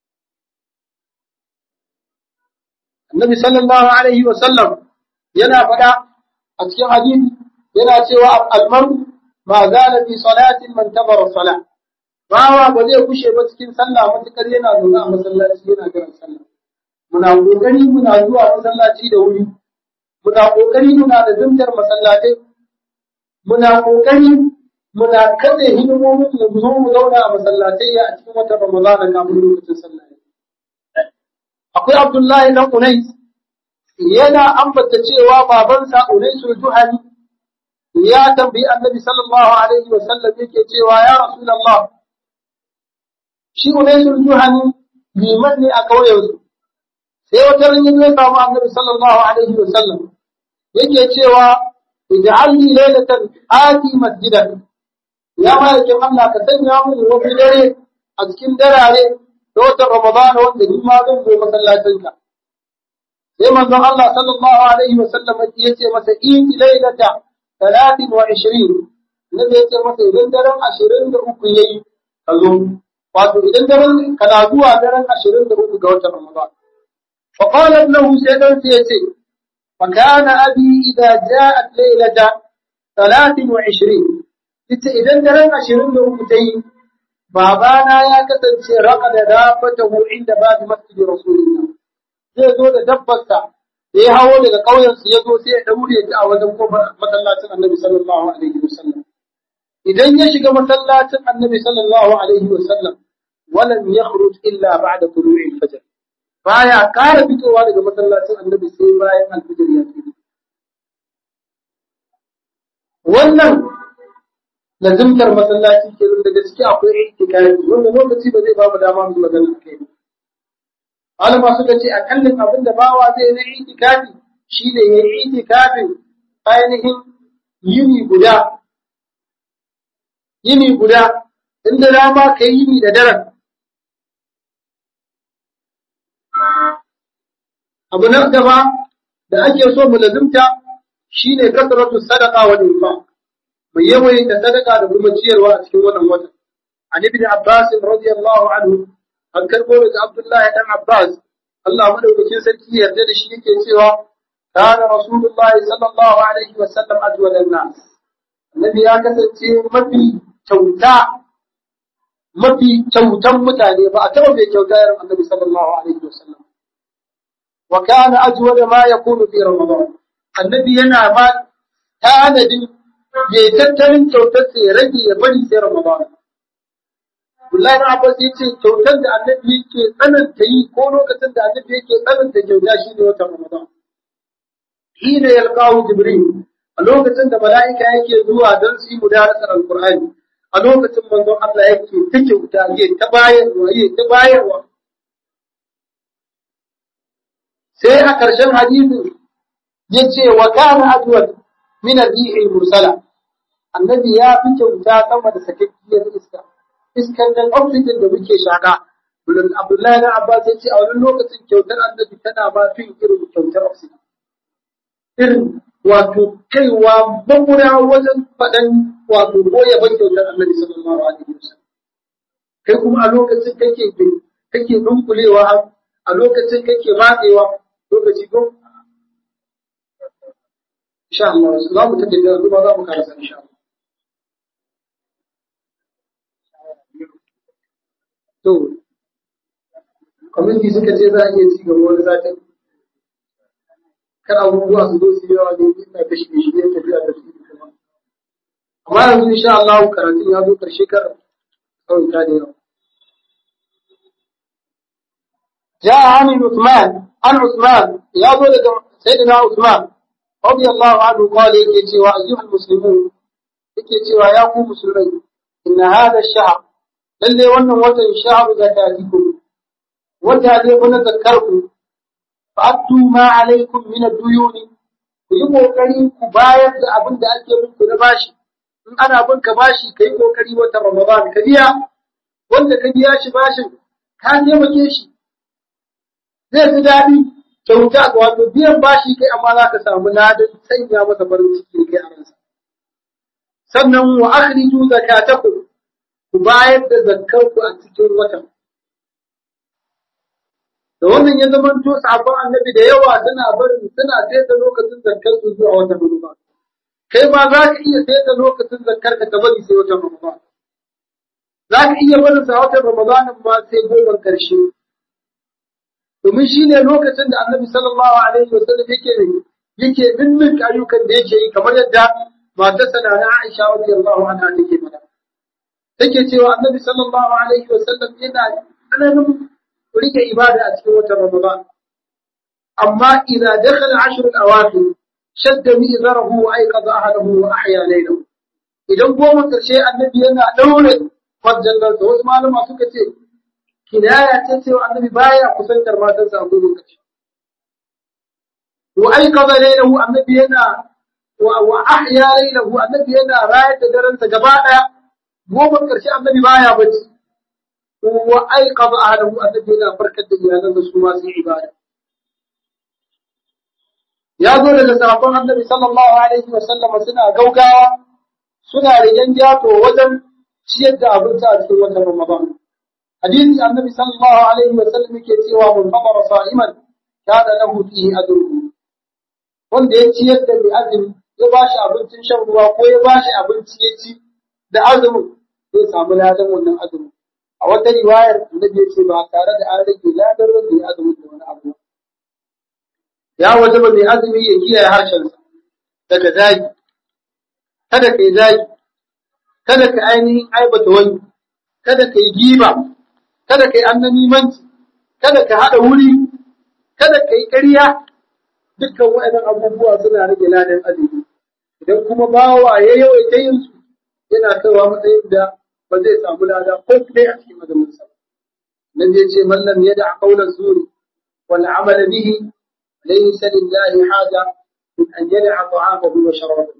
Annabi sallallahu alaihi wa sallam yana faɗa a cikin hadisi yana cewa almaru ma zala fi salatin man tabara salat. Bawa ba zai kushe ba cikin sallah matukar yana zaune a masallaci yana jiran sallah. Muna kokari muna zuwa masallaci da wuri. Muna kokari muna da zumtar masallatai. Muna kokari muna katse hidimomin mu zo mu zauna a masallatai a cikin watan Ramadan kafin lokacin sallah. Akwai Abdullahi dan Unais yana ambata cewa babansa Unaisul Juhani ya tambayi Annabi sallallahu alaihi wa sallam yake cewa ya Rasulullah shi Unaisul Juhani liman ne a kauyensu sai wata ran ya samu Annabi sallallahu alaihi wa sallam yake cewa ij'al li laylatan ati masjidan ya malikin Allah ka sanya mun wani dare a cikin darare da watan Ramadan wanda ni ma zan zo masallacinka sai manzon Allah sallallahu alaihi wa sallam ya ce masa in laylata talatin wa ishirin nabi ya ce masa idan daren ashirin da uku yayi ka zo wato idan daren kana zuwa daren ashirin da uku ga watan Ramadan fa qala lahu sai dan sai ya ce fa kana abi idza ja'at laylata talatin wa ishirin ita idan daren ashirin da uku tayi babana ya kasance raqada dafatahu inda babi masjid rasulullah zai zo da dabbarsa da ya hawo daga ƙauyensu ya zo sai ya daure ta a wajen kofar masallacin annabi sallallahu alaihi wasallam idan ya shiga masallacin annabi sallallahu alaihi wa sallam walam yakhruj illa ba'da tulu'il fajr baya ƙara fitowa daga masallacin annabi sai bayan alfijir ya fito wannan lazimtar masallaci ke daga ciki akwai itikafi wanda lokaci ba zai ba mu dama mu magana kai ba malama suka ce akallin abin da bawa zai na itikafi shine ya yi itikafin ainihin yini guda yini guda inda dama ka yi yini da daren abu na gaba da ake so mu lazimta shine kasratu sadaqa wal infaq mai yawaita sadaka da kuma ciyarwa a cikin wannan wata an ibn abbas radiyallahu anhu an karbo daga abdullahi dan abbas Allah madaukakin sarki yarda da shi yake cewa kana rasulullahi sallallahu alaihi wasallam ajwal an-nas annabi ya kasance mafi kyauta mafi kyautan mutane ba a taba bai kyauta yaran annabi sallallahu alaihi wasallam wa kana ajwal ma yakunu fi ramadan annabi yana ma tanadin ya tattalin kyautar sai ya rage ya bari sai ramadan Abdullahi ibn Abbas yace kyautar da annabi yake tsananta yi ko lokacin da annabi yake tsananta kyauta shine watan ramadan hina yalqahu jibril a lokacin da mala'ika yake zuwa don su yi mudarasar alqur'ani a lokacin manzon Allah yake ta kyauta yake ta bayarwa yake ta bayarwa sai a ƙarshen hadisi yace wa kana ajwad min ar-rih al-mursala annabi ya fi kyauta sama da sakakkiyar iska iskar nan oxygen da muke shaka bulan Abdullahi ibn Abbas yace a wannan lokacin kyautar annabi tana ba fin irin kyautar oxygen irin wato kaiwa mamura wajen faɗan wato goya ban kyautar annabi sallallahu alaihi wasallam kai kuma a lokacin kake kake dunkulewa a lokacin kake matsewa lokaci ko insha Allah za mu tafi da zuwa za mu karasa insha Allah to community suka ce za a iya ci gaba wani zatin kan abubuwa su zo su yi yawa ne ina kashi ne shi ne tafiya da su kuma amma yanzu insha Allah karatun ya zo karshe kar kawai ta da yawa جاء عن عثمان عن عثمان يا ولد سيدنا عثمان رضي الله عنه قال يكي أيها المسلمون يكي يا قوم مسلمين إن هذا الشهر للي وانا وطن شهر زكاتكم وتعلي ونذكركم فأدوا ما عليكم من الديون ويبقوا كريم كباية أبن دا أكي منكم نباشي إن أنا أبن كباشي كيبقوا كريم وطن رمضان كبيا وانا كبياش باشي كان يمكيشي zai fi daɗi kyauta wato biyan bashi kai amma za ka samu ladan sanya masa farin ciki kai a ransa sannan wa akhriju zakatakum ku bayar da zakkar ku a cikin watan da wannan ya zama to sabon annabi da yawa suna barin suna sai da lokacin zakkar su zuwa watan Ramadan kai ma za ka iya sai da lokacin zakkar ka ta bari sai watan Ramadan za ka iya barin sa watan Ramadan ma sai goma karshe domin shi ne lokacin da annabi sallallahu alaihi wasallam yake yake binnin ayyukan da yake yi kamar yadda matarsa na na Aisha radiyallahu anha take mana take cewa annabi sallallahu alaihi wasallam yana tsananin rike ibada a cikin watan Ramadan amma idza dakhala ashr al-awakhir shadda mi'zarahu wa ayqadha ahlahu wa ahya laylahu idan goma karshe annabi yana daure farjallar sa wasu malama suka ce kinaya ce cewa annabi baya kusantar matansa a gurin kace wa ayqadha laylahu annabi yana wa wa ahya laylahu annabi yana rayar da daren sa gaba daya goma karshe annabi baya bacci wa ayqadha ahlahu annabi yana farkar da iyalansa su ma su ibada ya zo daga sahabban annabi sallallahu alaihi wa sallam suna gaugawa suna rigan jato wajen ciyar da abinci a cikin watan Ramadan hadisi annabi sallallahu alaihi wa sallam yake cewa mun fara sa'iman kana lahu fihi ajruhu wanda ya ciyar da mai azumi ya bashi abincin shan ruwa ko ya bashi abinci ya ci da azumin zai samu ladan wannan azumin a wata riwayar annabi ya ce ba tare da an rage ladan wanda ya azumin da wani abu ya wajaba mai azumi ya kiyaye harshensa daga zagi kada kai zagi kada ka ainihin aibata wani, kada ka yi giba, kada ka yi annamimanci, kada ka haɗa wuri, kada ka yi ƙarya, dukkan waɗannan abubuwa suna rage ladan azumi. Idan kuma bawa ya yawaita yin su yana kaiwa matsayin da ba zai samu lada ko kai a cikin azumin sa. Nan ya ce mallam ya da qawla zuri wal amala bihi laysa lillahi haja min an yad'a ta'amahu wa sharabahu.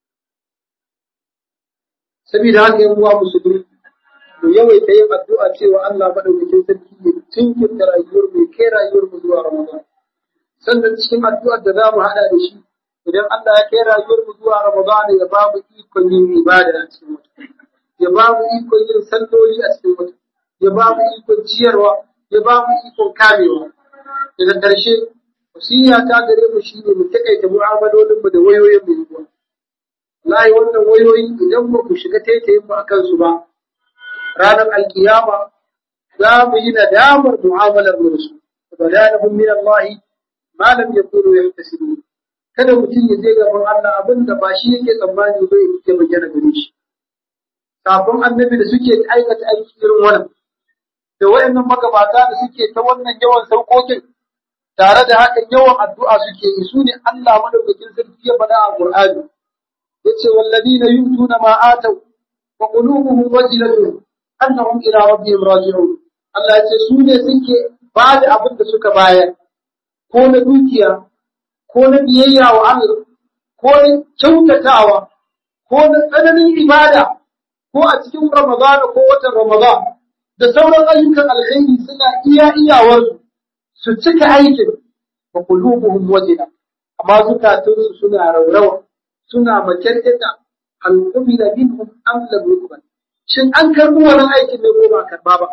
Sabida haka yan uwa musulmi mu yawaita yin addu'a cewa Allah madaukakin sarki ya tinkirta rayuwar mai kai rayuwar mu zuwa Ramadan. Sannan cikin addu'ar da za mu haɗa da shi idan Allah ya kai rayuwar mu zuwa Ramadan ya ba mu ikon yin ibada a cikin wata, ya ba mu ikon yin salloli a cikin wata, ya ba mu ikon ciyarwa, ya ba mu ikon kamewa. Daga ƙarshe wasiya ta gare mu shine mu takaita mu'amalolin mu da wayoyin mu zuwa. Wallahi wannan wayoyi idan ba ku shiga taitayin mu akan su ba ranar alkiyama za mu yi nadamar mu'amalar mu da su. Badanahum min Allah ma lam yakunu yahtasibun. Kada mutum ya je gaban Allah abin da ba shi yake tsammani ba ya bayyana gare shi. Kafin annabi da suke aikata aiki irin wannan, da wayannan magabata da suke ta wannan yawan saukokin, tare da hakan yawan addu'a suke yi, su ne Allah madaukakin sarki ya faɗa a Qur'ani. Yace walladina yutuna ma ataw wa qulubuhum wajilatun annahum ila rabbihim raji'un. Allah ya ce su ne suke ba da abin da suka bayar, ko na dukiya, ko na biyayya wa Allah, ko na kyautatawa, ko na tsananin ibada, ko a cikin Ramadana ko watan Ramadan, da sauran ayyukan alheri suna iya iyawarsu su cika aikin wa qulubuhum wajila, amma zukatunsu suna raurawa, suna makyarketa al-qubila minhum am lam yuqbal. Shin an karbi wannan aikin ne ko ba karba ba?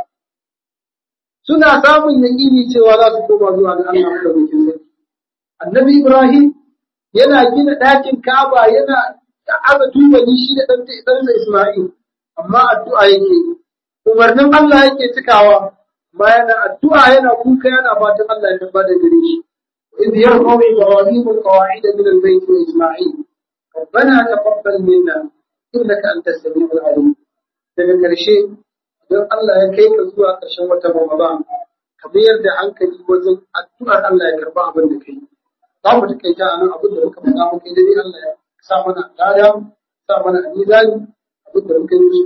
Suna samun yaƙini cewa za su koma zuwa ga Allah madaukakin sarki. Annabi Ibrahim yana gina ɗakin Ka'aba yana aza tubali shi da ɗansa Isma'il, amma addu'a yake, umarnin Allah yake cikawa, amma yana addu'a yana kuka yana fatan Allah ya tabbata gare shi. إذ يرفع إبراهيم القواعد من البيت وإسماعيل ربنا تقبل منا إنك أنت السميع العليم. daga ƙarshe don Allah ya kai ka zuwa ƙarshen wata Ramadan ka mayar da hankali wajen addu'ar Allah ya karba abin da kai. Za mu takaita a nan abin da muka faɗa muka yi dai Allah ya sa mana lada, sa mana mizani abin da muka yi